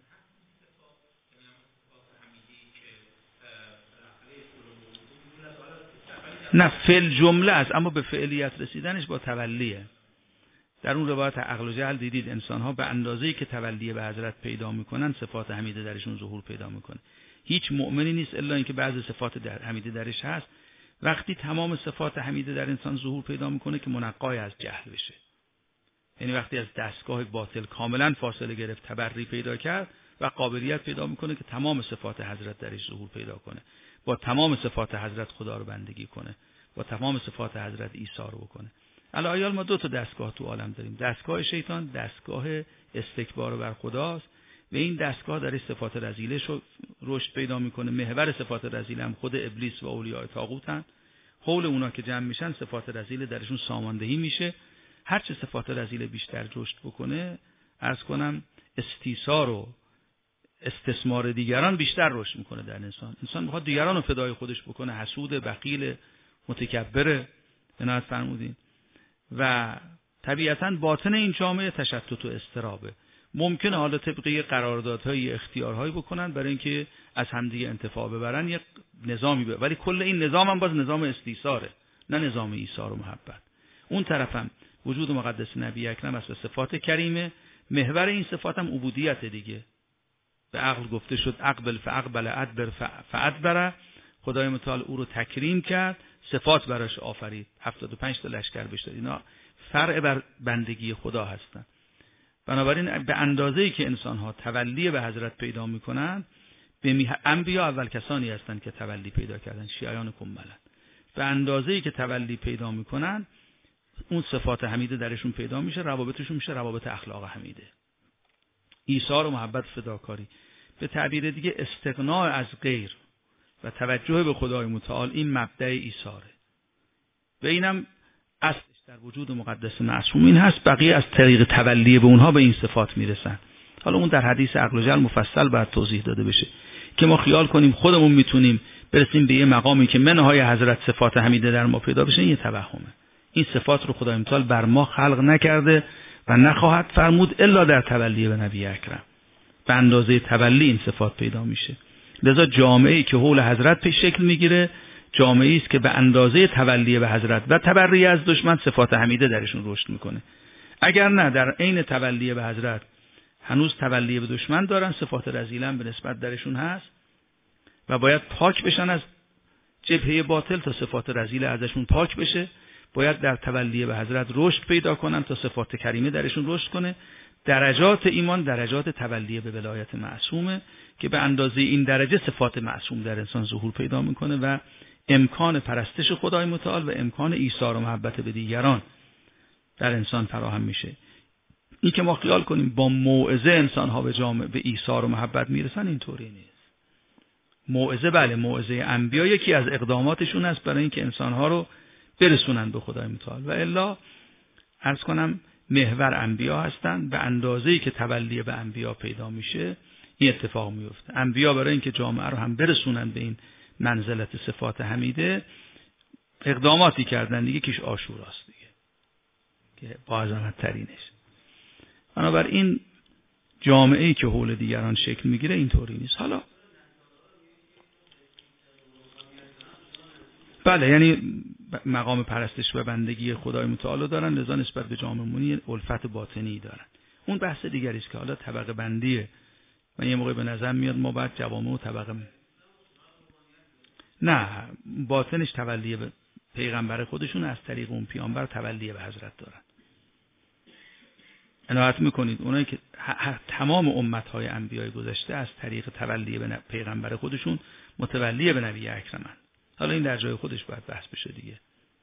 نه فعل جمله است، اما به فعلیت رسیدنش با تولیه. در اون روایت عقل و جهل دیدید انسان‌ها به اندازه‌ای که تولی به حضرت پیدا میکنن صفات حمیده درشون ظهور پیدا میکنه. هیچ مؤمنی نیست الا اینکه بعضی صفات در حمیده درش هست. وقتی تمام صفات حمیده در انسان ظهور پیدا میکنه که منقای از جهل بشه، یعنی وقتی از دستگاه باطل کاملا فاصله گرفت، تبری پیدا کرد و قابلیت پیدا میکنه که تمام صفات حضرت درش ظهور پیدا کنه، با تمام صفات حضرت خدا رو بندگی کنه، با تمام صفات حضرت ایثار بکنه. الایال ما دو تا دستگاه تو عالم داریم. دستگاه شیطان، دستگاه استکبار بر خداست و این دستگاه در صفات رذیله رشد پیدا میکنه. محور صفات رذیله هم خود ابلیس و اولیاء طاغوتن. حول اونا که جمع میشن صفات رذیله درشون ساماندهی میشه. هر چه صفات رذیله بیشتر رشد بکنه، عرض کنم استیثار و استثمار دیگران بیشتر رشد میکنه در انسان. انسان میخواد دیگران رو فدای خودش بکنه، حسود، بخیل، متکبر، عنایت فرمودین. و طبیعتاً باطن این جامعه تشتت و اضطرابه. ممکنه حالا طبقه قراردادهای اختیارهایی بکنن برای اینکه از همدیگه انتفاع ببرن، یک نظامی به، ولی کل این نظام هم باز نظام استیثاره، نه نظام ایثار و محبت. اون طرفم وجود مقدس نبی اکرم است و صفات کریمه. محور این صفات هم عبودیت دیگه. به عقل گفته شد اقبل فاقبل ادبر فادبر. خدای متعال او رو تکریم کرد، صفات براش آفرید، هفتاد و پنج تا لشکر بهش داد. اینا فرع بر بندگی خدا هستن. بنابراین به اندازه‌ای که انسان‌ها تولی به حضرت پیدا می‌کنند، به انبیا اول کسانی هستند که تولی پیدا کردن، شیعیان کملن. به اندازه‌ای که تولی پیدا می‌کنن، اون صفات حمیده درشون پیدا میشه، روابطشون میشه روابط اخلاق حمیده. ایثار و محبت فداکاری، به تعبیر دیگه استغناء از غیر و توجه به خدای متعال، این مبدأ ایثاره و اینم اصلش در وجود مقدس معصومین هست. بقیه از طریق تولی به اونها به این صفات میرسن. حالا اون در حدیث عقل و جل مفصل باید توضیح داده بشه که ما خیال کنیم خودمون میتونیم برسیم به یه مقامی که منهای حضرت صفات حمیده در ما پیدا بشه، این یه توهمه. این صفات رو خدای متعال بر ما خلق نکرده و نخواهد فرمود الا در تولی به نبی اکرم. به اندازه تولی این صفات پیدا میشه. لذا جامعه‌ای که حول حضرت پیش شکل میگیره، جامعه‌ای است که به اندازه تولی به حضرت و تبری از دشمن صفات حمیده درشون رشد میکنه. اگر نه در عین تولی به حضرت هنوز تولی به دشمن دارن، صفات رذیلن به نسبت درشون هست و باید پاک بشن از جبهه باطل تا صفات رذیل ازشون پاک بشه. باید در تولی به حضرت رشد پیدا کنن تا صفات کریمه درشون رشد کنه. درجات ایمان درجات تولی به ولایت معصومه که به اندازه این درجه صفات معصوم در انسان ظهور پیدا میکنه و امکان پرستش خدای متعال و امکان ایثار و محبت به دیگران در انسان فراهم میشه. این که ما خیال کنیم با موعظه انسان ها به جامعه به ایثار و محبت میرسن، اینطوری نیست. موعظه بله، موعظه انبیا یکی از اقداماتشون است برای اینکه انسان ها رو برسونن به خدای متعال و الا عرض کنم محور انبیا هستن. به اندازه‌ای که تولی به انبیا پیدا میشه این اتفاق میفته. انبیا برای اینکه جامعه رو هم برسونن به این منزلت صفات حمیده اقداماتی کردن دیگه، کیش عاشوراست دیگه که با عظمت ترینش. بنابراین جامعه‌ای که حول دیگران شکل میگیره اینطوری نیست. حالا بله، یعنی مقام پرستش و بندگی خدای متعال دارن، لذا نسبت به جامعه‌مونی الفت باطنی دارن. اون بحث دیگری است که حالا طبقه بندیه و یه موقع به نظر میاد ما باید جوامع و طبقه م... نه، باطنش تولی به پیغمبر خودشون از طریق اون پیامبر تولی به حضرت دارن. عنایت میکنید اونایی که تمام امتهای انبیای گذشته از طریق تولی به پیغمبر خودشون متولی به نبی اکرمن. حالا این در جای خودش باید بحث بشه دیگه.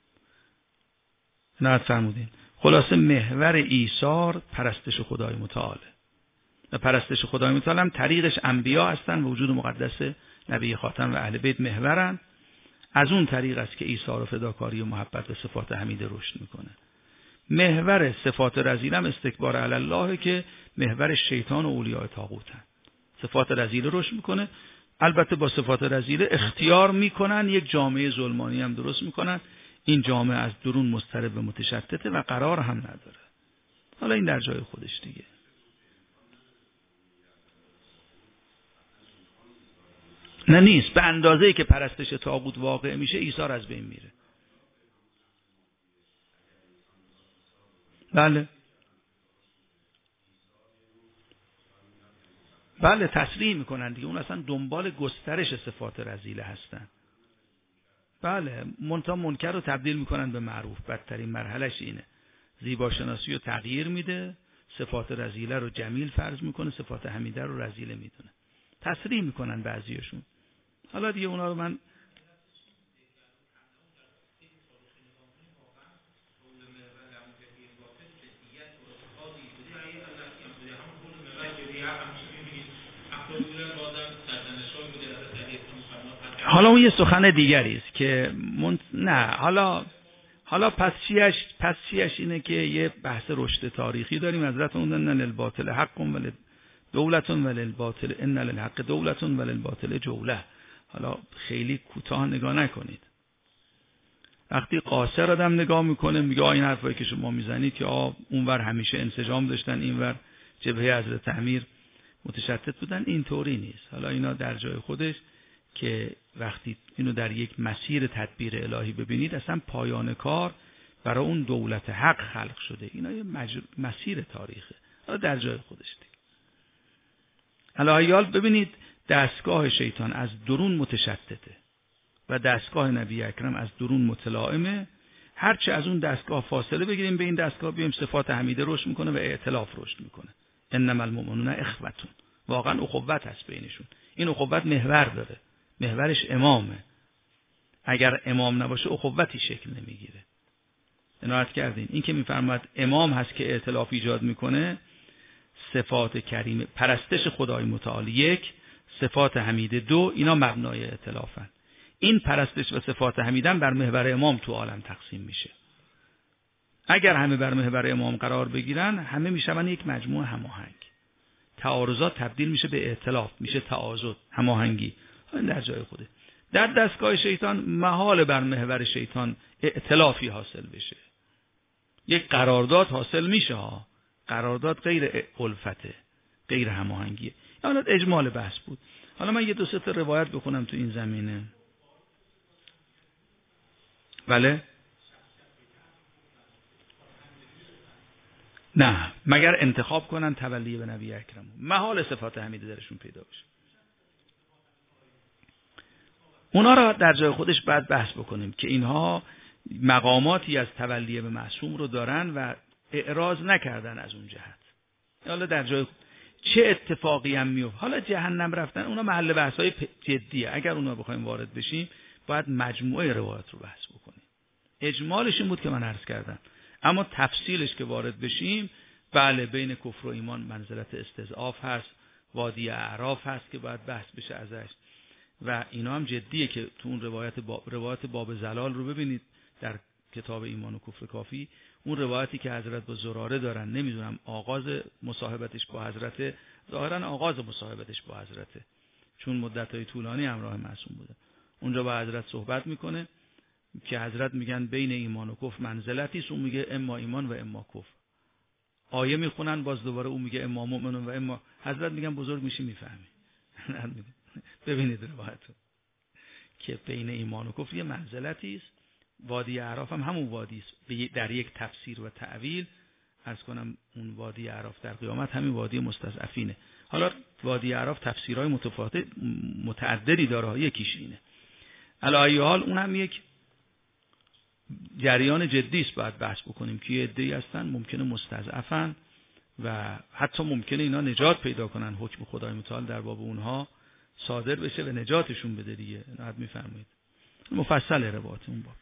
عنایت فرمودین. خلاصه محور ایثار پرستش خدای متعاله و پرستش خدای متعال هم طریقش انبیا هستن و وجود مقدس نبی خاتم و اهل بیت محورن. از اون طریق است که ایثار و فداکاری و محبت به صفات حمیده رشد میکنه. محور صفات رذیل هم استکبار علی الله که محور شیطان و اولیاء طاغوتن. صفات رذیل رشد میکنه. البته با صفات رذیل اختیار میکنن یک جامعه ظلمانی هم درست میکنن. این جامعه از درون مضطرب و متشتته و قرار هم نداره. حالا این در جای خودش دیگه. نه نیست، به اندازه‌ای که پرستش طاغوت واقع میشه ایثار از بین میره. بله بله تصریح میکنن دیگه. اون اصلا دنبال گسترش صفات رذیله هستن. بله، منتها منکر رو تبدیل میکنن به معروف. بدترین مرحلهش اینه. زیباشناسی رو تغییر میده، صفات رذیله رو جمیل فرض میکنه، صفات حمیده رو رذیله میدونه. تصریح میکنن بعضیشون. حالا دیگه اونا رو من حالا اون یه سخن دیگری است که من... نه حالا حالا پس چیش پس چیش اینه که یه بحث رشد تاریخی داریم. حضرت اون ان للباطل حق و دولت و للباطل ان للحق دولت و للباطل جوله. حالا خیلی کوتاه نگاه نکنید. وقتی قاصر آدم نگاه میکنه میگه آ این حرفایی که شما میزنید که آ اونور همیشه انسجام داشتن، اینور جبهه حضرت امیر متشتت بودن، اینطوری نیست. حالا اینا در جای خودش که وقتی اینو در یک مسیر تدبیر الهی ببینید، اصلا پایان کار برای اون دولت حق خلق شده. اینا یه مجر... مسیر تاریخه. حالا در جای خودش دیگه. الهیال ببینید دستگاه شیطان از درون متشتته و دستگاه نبی اکرم از درون متلائمه. هرچه از اون دستگاه فاصله بگیریم به این دستگاه بیایم صفات حمیده رشد میکنه و ائتلاف رشد میکنه. انما المؤمنون اخوتون، واقعا اخوت هست بینشون. این اخوت محور داره، محورش امامه. اگر امام نباشه اخوتی شکل نمیگیره. عنایت کردین این که میفرماید امام هست که ائتلاف ایجاد میکنه، صفات کریمه پرستش خدای متعال یک، صفات حمیده دو، اینا مبنای ائتلافن. این پرستش و صفات حمیدن بر محور امام تو عالم تقسیم میشه. اگر همه بر محور امام قرار بگیرن همه میشون یک مجموعه هماهنگ. تعارضات تبدیل میشه به ائتلاف، میشه تعاضد، هماهنگی. این در جای خوده. در دستگاه شیطان محال بر محور شیطان ائتلافی حاصل بشه. یک قرارداد حاصل میشه ها. قرارداد غیر الفته، غیر هماهنگیه. حالا اجمال بحث بود. حالا من یه دو سه تا روایت بخونم تو این زمینه. بله؟ نه، مگر انتخاب کنن تولی به نبی اکرم. محال صفات حمیده درشون پیدا بشه. اونا را در جای خودش بعد بحث بکنیم که اینها مقاماتی از تولی به معصوم رو دارن و اعراض نکردن از اون جهت. حالا در جای چه اتفاقی هم میفته. حالا جهنم رفتن اونا محل بحث‌های جدیه. اگر اونا بخوایم وارد بشیم باید مجموعه روایات رو بحث بکنیم. اجمالش این بود که من عرض کردم. اما تفصیلش که وارد بشیم، بله بین کفر و ایمان منزلت استضعاف هست، وادی اعراف هست که باید بحث بشه ازش و اینا هم جدیه که تو اون روایت باب روایت باب زلال رو ببینید در کتاب ایمان و کفر کافی، اون روایتی که حضرت با زراره دارن، نمیدونم آغاز مصاحبتش با حضرت، ظاهرا آغاز مصاحبتش با حضرته چون مدت‌های طولانی همراه معصوم بوده. اونجا با حضرت صحبت میکنه که حضرت میگن بین ایمان و کفر منزلتی است، اون میگه اما ایمان و اما کفر. آیه میخونن باز دوباره اون میگه اما مؤمن و اما، حضرت میگن بزرگ میشی میفهمی. ببینید روایتو که بین ایمان و کفر یه منزلتی است. وادی اعراف هم همون وادی است در یک تفسیر و تعویل. عرض کنم اون وادی اعراف در قیامت همین وادی مستضعفینه. حالا وادی اعراف تفسیرهای متفاوت متعددی داره، یکیش اینه. علی ای حال اون هم یک جریان جدی است باید بحث بکنیم که یه عده‌ای هستن ممکنه مستضعفن و حتی ممکنه اینا نجات پیدا کنن، حکم خدای متعال در باب اونها صادر بشه و نجاتشون بده دیگه. نهاد میفرمایید مفصل روایت اون باب.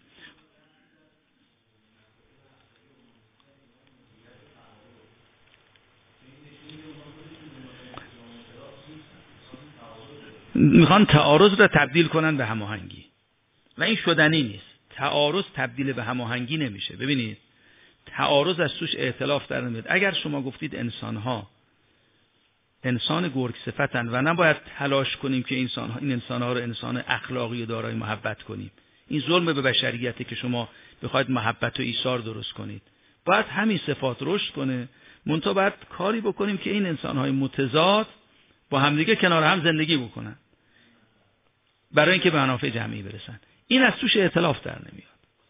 میخوان تعارض را تبدیل کنن به هماهنگی و این شدنی نیست. تعارض تبدیل به هماهنگی نمیشه. ببینید تعارض از توش ائتلاف در نمیاد. اگر شما گفتید انسان‌ها انسان گرگ صفتن و نباید تلاش کنیم که انسان‌ها این انسان‌ها رو انسان اخلاقی و دارای محبت کنیم، این ظلم به بشریته که شما بخواید محبت و ایثار درست کنید. باید همین صفات رشد کنه، منتها باید کاری بکنیم که این انسان‌های متضاد با همدیگه کنار هم زندگی بکنن برای اینکه به منافع جمعی برسن. این از توش ائتلاف در نمیاد.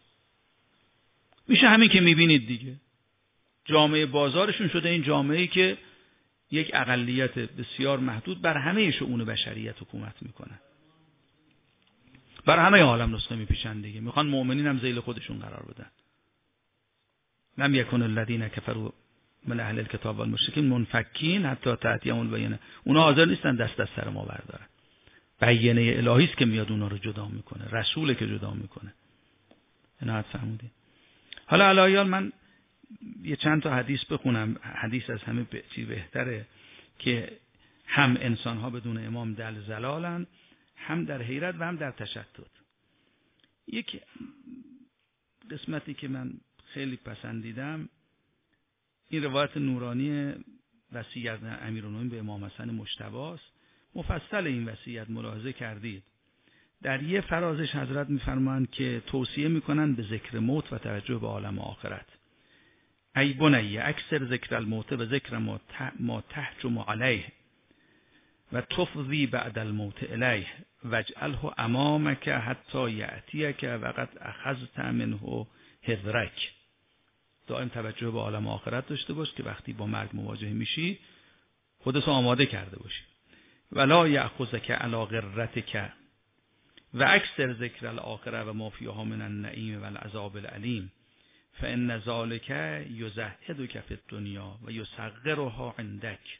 میشه همین که میبینید دیگه. جامعه بازارشون شده این جامعه‌ای که یک اقلیت بسیار محدود بر همه شؤون بشریت حکومت میکنن. بر همه عالم نسخه میپیچن دیگه. میخوان مؤمنین هم ذیل خودشون قرار بدن. لم یکن الذین کفروا من اهل الکتاب والمشرکین منفکین حتی تأتیهم البینه. اونا حاضر نیستن دست از سر ما بردارن. بیانیه الهی است که میاد اونا رو جدا میکنه، رسوله که جدا میکنه. عنایت فرمودید. حالا علایال من یه چند تا حدیث بخونم. حدیث از همه چی بهتره که هم انسان‌ها بدون امام در ضلالن، هم در حیرت و هم در تشتت. یک قسمتی که من خیلی پسندیدم این روایت نورانی وصیت امیرالمومنین به امام حسن مجتبی است. مفصل این وصیت ملاحظه کردید. در یه فرازش حضرت میفرمایند که توصیه میکنن به ذکر موت و توجه به عالم آخرت. ای بنی اکثر ذکر الموت و ذکر ما تحجم علیه و تفضی بعد الموت الیه واجعله امامک حتی یأتیک و قد اخذت منه حذرک. دائم توجه به عالم آخرت داشته باش که وقتی با مرگ مواجه میشی خودت آماده کرده باشی. ولا یأخذک علی غرتک و اکثر ذکر الاخره و ما فیها من النعیم و العذاب العلیم فان ذلک یزهدک فی الدنیا و یصغرها عندک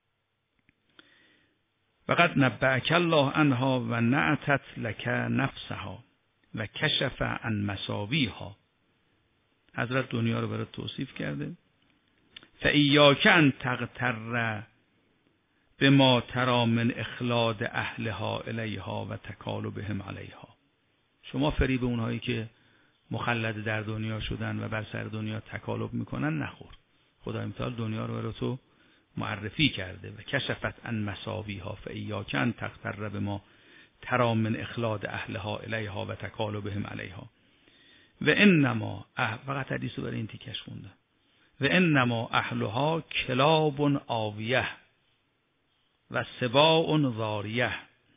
وقد نبأک الله عنها و نعتت لک نفسها و کشف عن مساویها. حضرت دنیا رو برات توصیف کرده. فایاک ان تغتر بما تری من اخلاد اهلها الیها و تکالبهم علیها. شما فریب اونهایی که مخلد در دنیا شدن و بر سر دنیا تکالب میکنن نخور. خدای متعال دنیا رو برای تو معرفی کرده و کشفت عن مساویها فایاک ان تغتر بما تری من اخلاد اهلها الیها و تکالبهم علیها و انما فقط حدیث رو برای این تیکش خوندم. و انما اهلها کلاب آویه و سباع ضاریه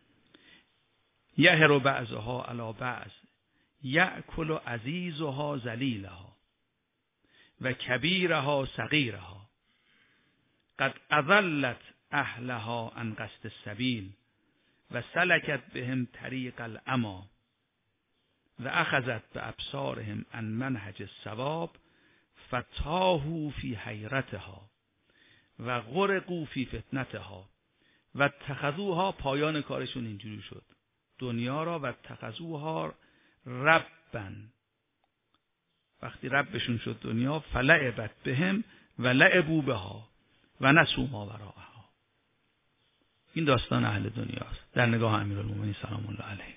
یهر بعضها علی بعض یأکل عزیزها ذلیلها و کبیرها صغیرها قد اضلت اهلها عن قصد السبیل و سلکت بهم طریق العمی و اخذت بابصارهم عن منهج الصواب فتاهوا فی حیرتها و غرقوا فی فتنتها و اتخذوها. پایان کارشون اینجوری شد دنیا را و اتخذوها ربن. وقتی ربشون شد دنیا فلعبت بهم و لعبوا بها و نسوا ما وراءها. این داستان اهل دنیاست در نگاه امیرالمومنین سلام الله علیه.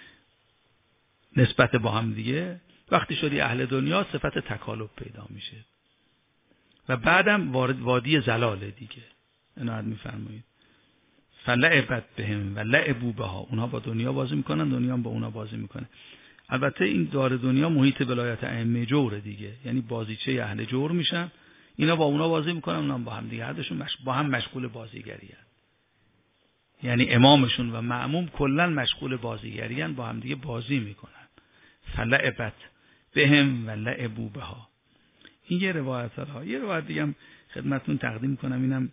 نسبت با هم دیگه وقتی شدی اهل دنیا صفت تکالب پیدا میشه و بعدم وارد وادی زلاله دیگه. عنایت میفرمایید فلعبت بهم و لعبوا بها. اونها با دنیا بازی میکنن، دنیا هم با اونها بازی میکنه. البته این دار دنیا محیط ولایت ائمه جوره دیگه، یعنی بازیچه اهل جور میشن. اینا با اونا بازی میکنن، اونا با هم دیگه، هر دوشون مش... با هم مشغول بازیگری هستن. یعنی امامشون و مأموم کلا مشغول بازیگری هستن، با هم دیگه بازی میکنن. فلعبت بهم و لعبوا بها. این یه روایت ها. یه روایت دیگه هم خدمتتون تقدیم کنم، اینم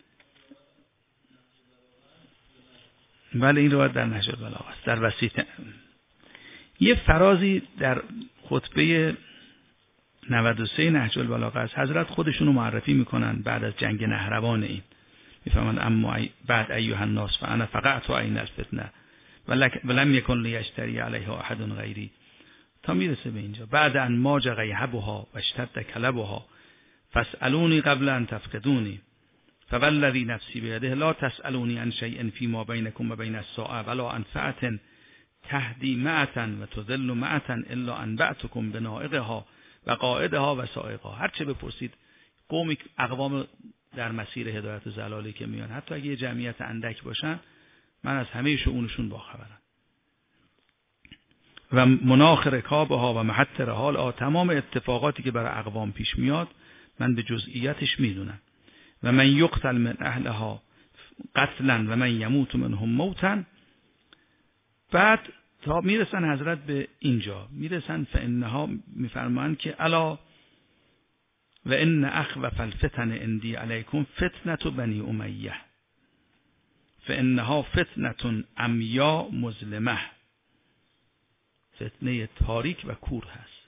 بله این روایت در نهج البلاغه است، در وسیط. یه فرازی در خطبه نود و سه نهج البلاغه است. حضرت خودشونو معرفی میکنن بعد از جنگ نهروان. این میفهمند اما بعد ایها الناس فانا فقعت عین الفتنه ولم یکن لیشتری علیها احد غیری، تا میرسه به اینجا. بعد ان ماج غیبها و اشتد کلبها فاسالونی قبل ان تفقدونی فوالذی نفسی بیده لا تسالونی عن شیء فیما بینکم و بین الساعه ولا عن ساعه تهدی معتا و تذل معتا الا انبعتکم بنائقها و قائدها و سائقها. هر چه بپرسید قومی اقوام در مسیر هدایت و ضلالی که میان، حتی اگه یه جمعیت اندک باشن، من از همه شؤونشون باخبرم. و مناخ رکابها و محط رحالها، تمام اتفاقاتی که برای اقوام پیش میاد من به جزئیاتش میدونم. و من یقتل من اهلها قتلا و من یموت منهم موتا. بعد تا میرسن حضرت به اینجا میرسن فانها میفرمان که الا و ان اخوف الفتن عندي علیکم فتنه بنی امیه فانها فتنه عمیا مظلمه. فتنه تاریک و کور هست.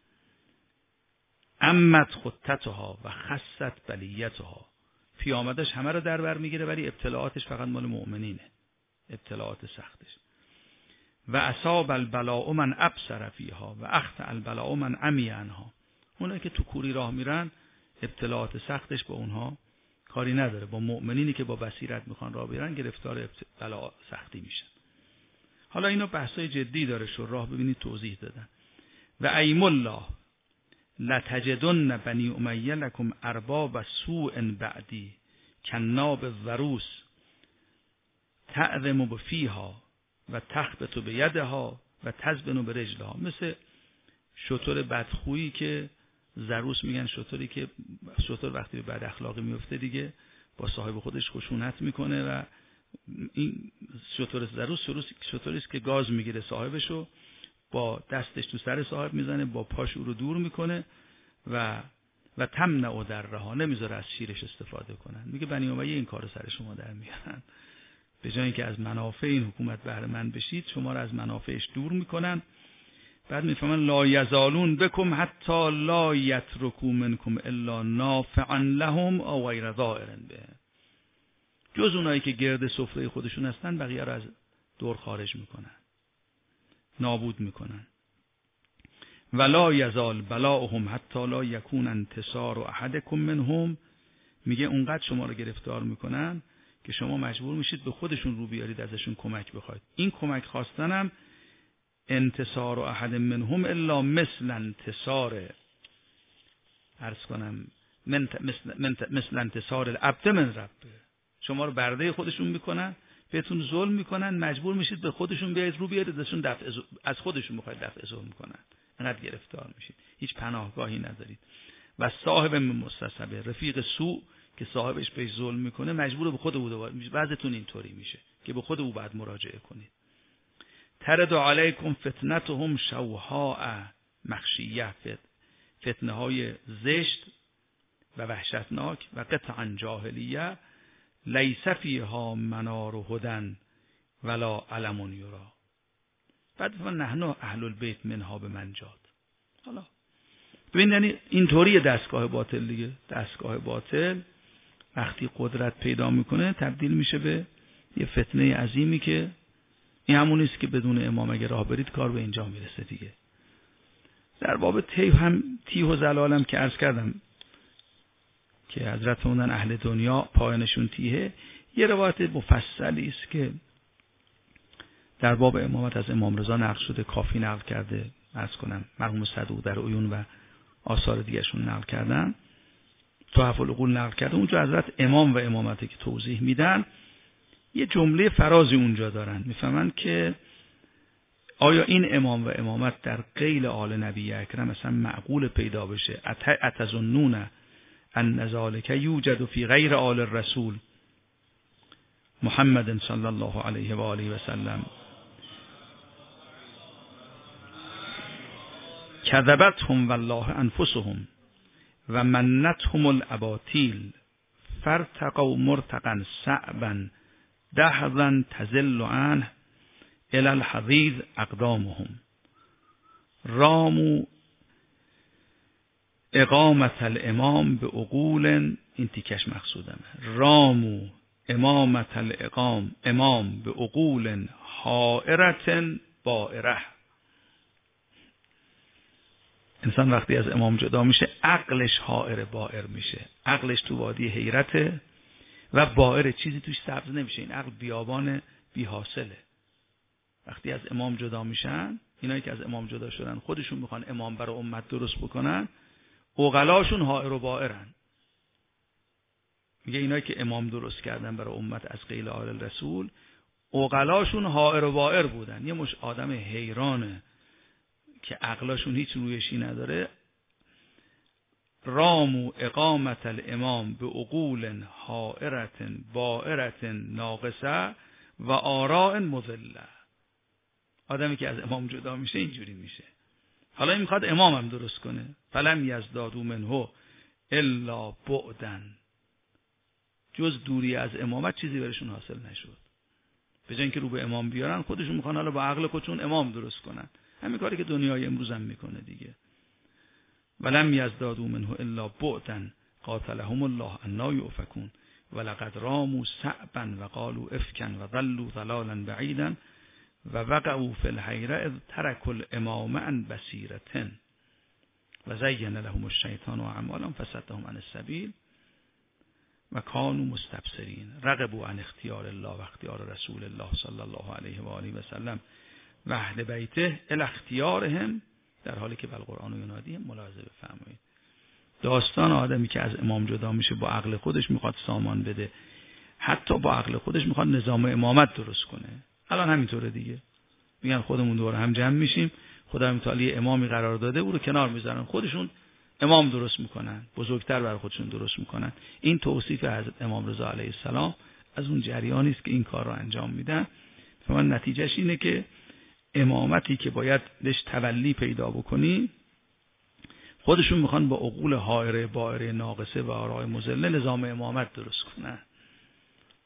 امت خطتها و خست بلیتها. پیامدش همه رو در بر میگیره ولی ابتلاعاتش فقط مال مؤمنینه، ابتلاعات سختش. و اصاب البلاء من ابصر فیها و اخطأ البلاء من عمی عنها. اونایی که تو کوری راه میرن ابتلاعات سختش با اونها کاری نداره. با مؤمنینی که با بصیرت میخوان راه برن گرفتار بلاء سختی میشن. حالا اینا بحثای جدی داره، شرح ببینید توضیح دادن. و ایم الله لتجدن بنی امیه لکم ارباب سوء بعدی کناب الضروس تعظم بفیها و تخبط بیدها و تزبن برجلها. مثل شتر بدخویی که ضروس میگن، شتری که شتر وقتی به بد اخلاقی میفته دیگه با صاحب خودش خشونت میکنه و این شتر ضروس شتری است که گاز میگیره صاحبشو، با دستش تو سر صاحب میزنه، با پاش او رو دور میکنه و و تمنع در رها، نمیذاره از شیرش استفاده کنن. میگه بنی امیه این کارو سر شما در میارن. به جای اینکه از منافع این حکومت بهره مند بشید شما را از منافعش دور میکنن. بعد میفهمن لا یزالون بکم حتی لا یترکوا منکم الا نافعا لهم او غیر ضائر به، جز اونایی که گرد سفره خودشون هستن بقیه را از دور خارج میکنن، نابود میکنن. ولا یزال بلاؤهم حتی لا یکون انتصار احدکم منهم، میگه اونقدر شما رو گرفتار میکنن که شما مجبور میشید به خودشون رو بیارید، ازشون کمک بخواید. این کمک خواستنم انتصار احد منهم الا مثل انتصار عرض کنم مثل, مثل انتصار العبد من ربه، شما رو برده خودشون میکنن، بهتون ظلم میکنن، مجبور میشید به خودشون بیاید رو بیارید، ازشون دفع از خودشون بخواید دفع ظلم کنن، انقدر گرفتار میشید، هیچ پناهگاهی ندارید. و صاحب مستصبه، رفیق سوء که صاحبش بهش ظلم میکنه مجبور به خود او دوباره میشه. بعضتون اینطوری میشه که به خود او بعد مراجعه کنید. ترد علیکم فتنتهم شوهاء مخشیه، فتنه های زشت و وحشتناک و قطعا جاهلیه، لیس فیها منار و هدن ولا علم یرا. بعد فرمان نحن اهل البیت منها به منجات. حالا ببین یعنی اینطوری دستگاه باطل دیگه، دستگاه باطل وقتی قدرت پیدا میکنه تبدیل میشه به یه فتنه عظیمی که این همون است که بدون امام اگه راه برید کار به اینجا میرسه دیگه. در باب تیه هم تیه و زلالم که عرض کردم که حضرت فرمودن اهل دنیا پایانشون تیه، یه روایت مفصلی است که در باب امامت از امام رضا نقل شده، کافی نقل کرده، عرض کنم مرحوم صدوق در عیون و آثار دیگرشون نقل کردن، تحف العقول نقل کرده. اونجا حضرت امام و امامتی که توضیح میدن یه جمله فرازی اونجا دارن، میفهمن که آیا این امام و امامت در غیر آل نبی اکرم مثلا معقول پیدا بشه؟ اتظنون ان ذلک یوجد فی غیر آل الرسول محمد صلی الله علیه و آله و سلم کذبتهم والله انفسهم و منتهم الاباطیل فرتقوا مرتقا صعبا دهضا تزل عنه الى الحضیض اقدامهم راموا اقامت الامام به عقول، این تیکش مقصودمه، راموا امامت الاقام امام به عقول حائرة بائرة. انسان وقتی از امام جدا میشه عقلش حائر بائر میشه، عقلش تو وادی حیرته و بائر، چیزی توش سبز نمیشه، این عقل بیابان بی حاصله. وقتی از امام جدا میشن، اینایی که از امام جدا شدن خودشون میخوان امام برای امت درست بکنن، عقلاشون حائر و بائرن. میگه اینایی که امام درست کردن برای امت از غیر آل الرسول عقلاشون حائر و بائر بودن، یه مش آدم حیرانه که عقلاشون هیچ رویشی نداره. رامو اقامت الامام به عقول حائرة بائرة ناقصه و آراء مضله. آدمی که از امام جدا میشه اینجوری میشه. حالا این میخواد امام هم درست کنه، فلم یزدادوا منه الا بعدا، جز دوری از امامت چیزی برشون حاصل نشد. به جای اینکه رو به امام بیارن خودشون میخوان حالا با عقل خودشون امام درست کنن، همین کاری که دنیای امروز هم میکنه دیگه. ولم یزدادوا منه الا بعدا قاتلهم الله انا یؤفکون ولقد راموا صعبا و قالوا افکا و ضلوا ضلالا بعیدا و وقعوا فی الحیرة اذ ترکوا الامام عن بصیرة و زین لهم الشیطان اعمالهم فصدهم عن السبیل و کانوا مستبصرین رغبوا عن اختیار الله و اختیار رسول الله صلی الله علیه و آله و سلم و اهل بیته الی اختیارهم، در حالی که بالقرآن ینادیهم. ملاحظه بفرمایید داستان آدمی که از امام جدا میشه با عقل خودش میخواد سامان بده، حتی با عقل خودش میخواد نظام امامت درست کنه. الان همینطوره دیگه، میگن خودمون دور هم جمع میشیم، خدا متعالی امامی قرار داده، او رو کنار میذارن، خودشون امام درست میکنن، بزرگتر برای خودشون درست میکنن. این توصیف حضرت امام رضا علیه السلام از اون جریانی است که این کار رو انجام میدن. فمن نتیجهش اینه که امامتی که باید بهش تولی پیدا بکنی، خودشون میخوان با عقول حائره بائره ناقصه و آراء مضله نظام امامت درست کنن.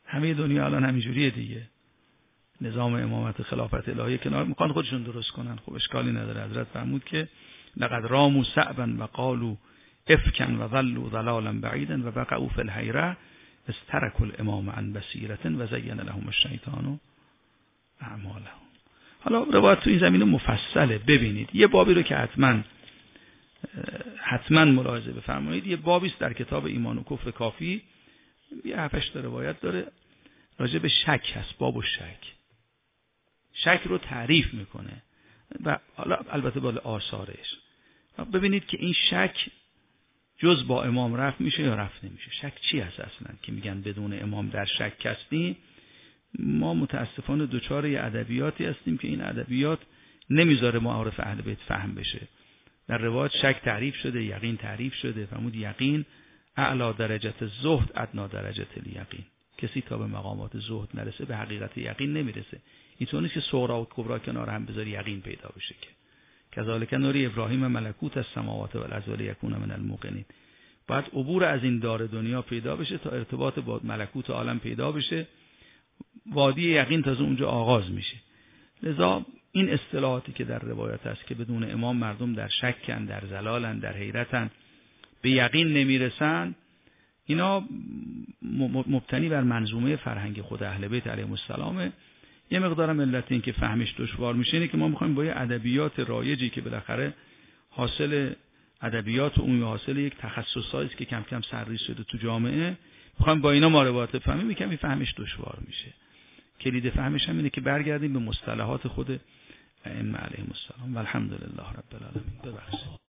همه دنیا الان همینجوریه دیگه. نظام امامت خلافت الهی کنار میخوان خودشون درست کنن. خب اشکالی نداره. حضرت فرمود که لقد راموا صعبا و قالوا افکن و ظلوا ضلالا بعیدا و بقعوا فی الحیرة استرکوا الامام عن بصیرة و زین لهم الشیطان اعمالهم. حالا روایت تو این زمینه مفصله. ببینید یه بابی رو که حتما حتما ملاحظه بفرمایید. یه بابی است در کتاب ایمان و کفر کافی، یه هفتش تا روایت داره راجع به شک هست. باب و شک شک رو تعریف میکنه و حالا البته با آثارش. ببینید که این شک جز با امام رفت میشه یا رفت نمیشه. شک چی هست اصلا که میگن بدون امام در شک هستیم؟ ما متاسفانه دوچار یه ادبیاتی هستیم که این ادبیات نمیذاره معارف اهل بیت فهم بشه. در روایت شک تعریف شده، یقین تعریف شده. فرمود یقین اعلی درجت زهد ادنا درجت الیقین. کسی تا به مقامات زهد نرسه به حقیقت یقین نمیرسه. اینطور نیست که صغرا و کبرا کنار هم بذاری یقین پیدا بشه که. کذالک نوری ابراهیم ملکوت السماوات والارض لیکون من الموقنین. باید عبور از این دار دنیا پیدا بشه تا ارتباط با ملکوت عالم پیدا بشه. وادی یقین تازه اونجا آغاز میشه. لذا این اصطلاحاتی که در روایت هست که بدون امام مردم در شکن، در ضلالن، در حیرتن، به یقین نمیرسن، اینا مبتنی بر منظومه فرهنگ خود اهل بیت علیهم السلام. یه مقدارم علت این که فهمش دشوار میشه اینه که ما میخوایم با یه ادبیات رایجی که بالاخره حاصل ادبیات اون حاصل یک تخصصایی است که کم کم سرریز شده تو جامعه، میخوایم با اینا ما روایت فهمی کمی فهمش دشوار میشه. کلید فهمش هم اینه که برگردیم به مصطلحات خود ائمه علیهم السلام. والحمدلله رب العالمین. ببخشید.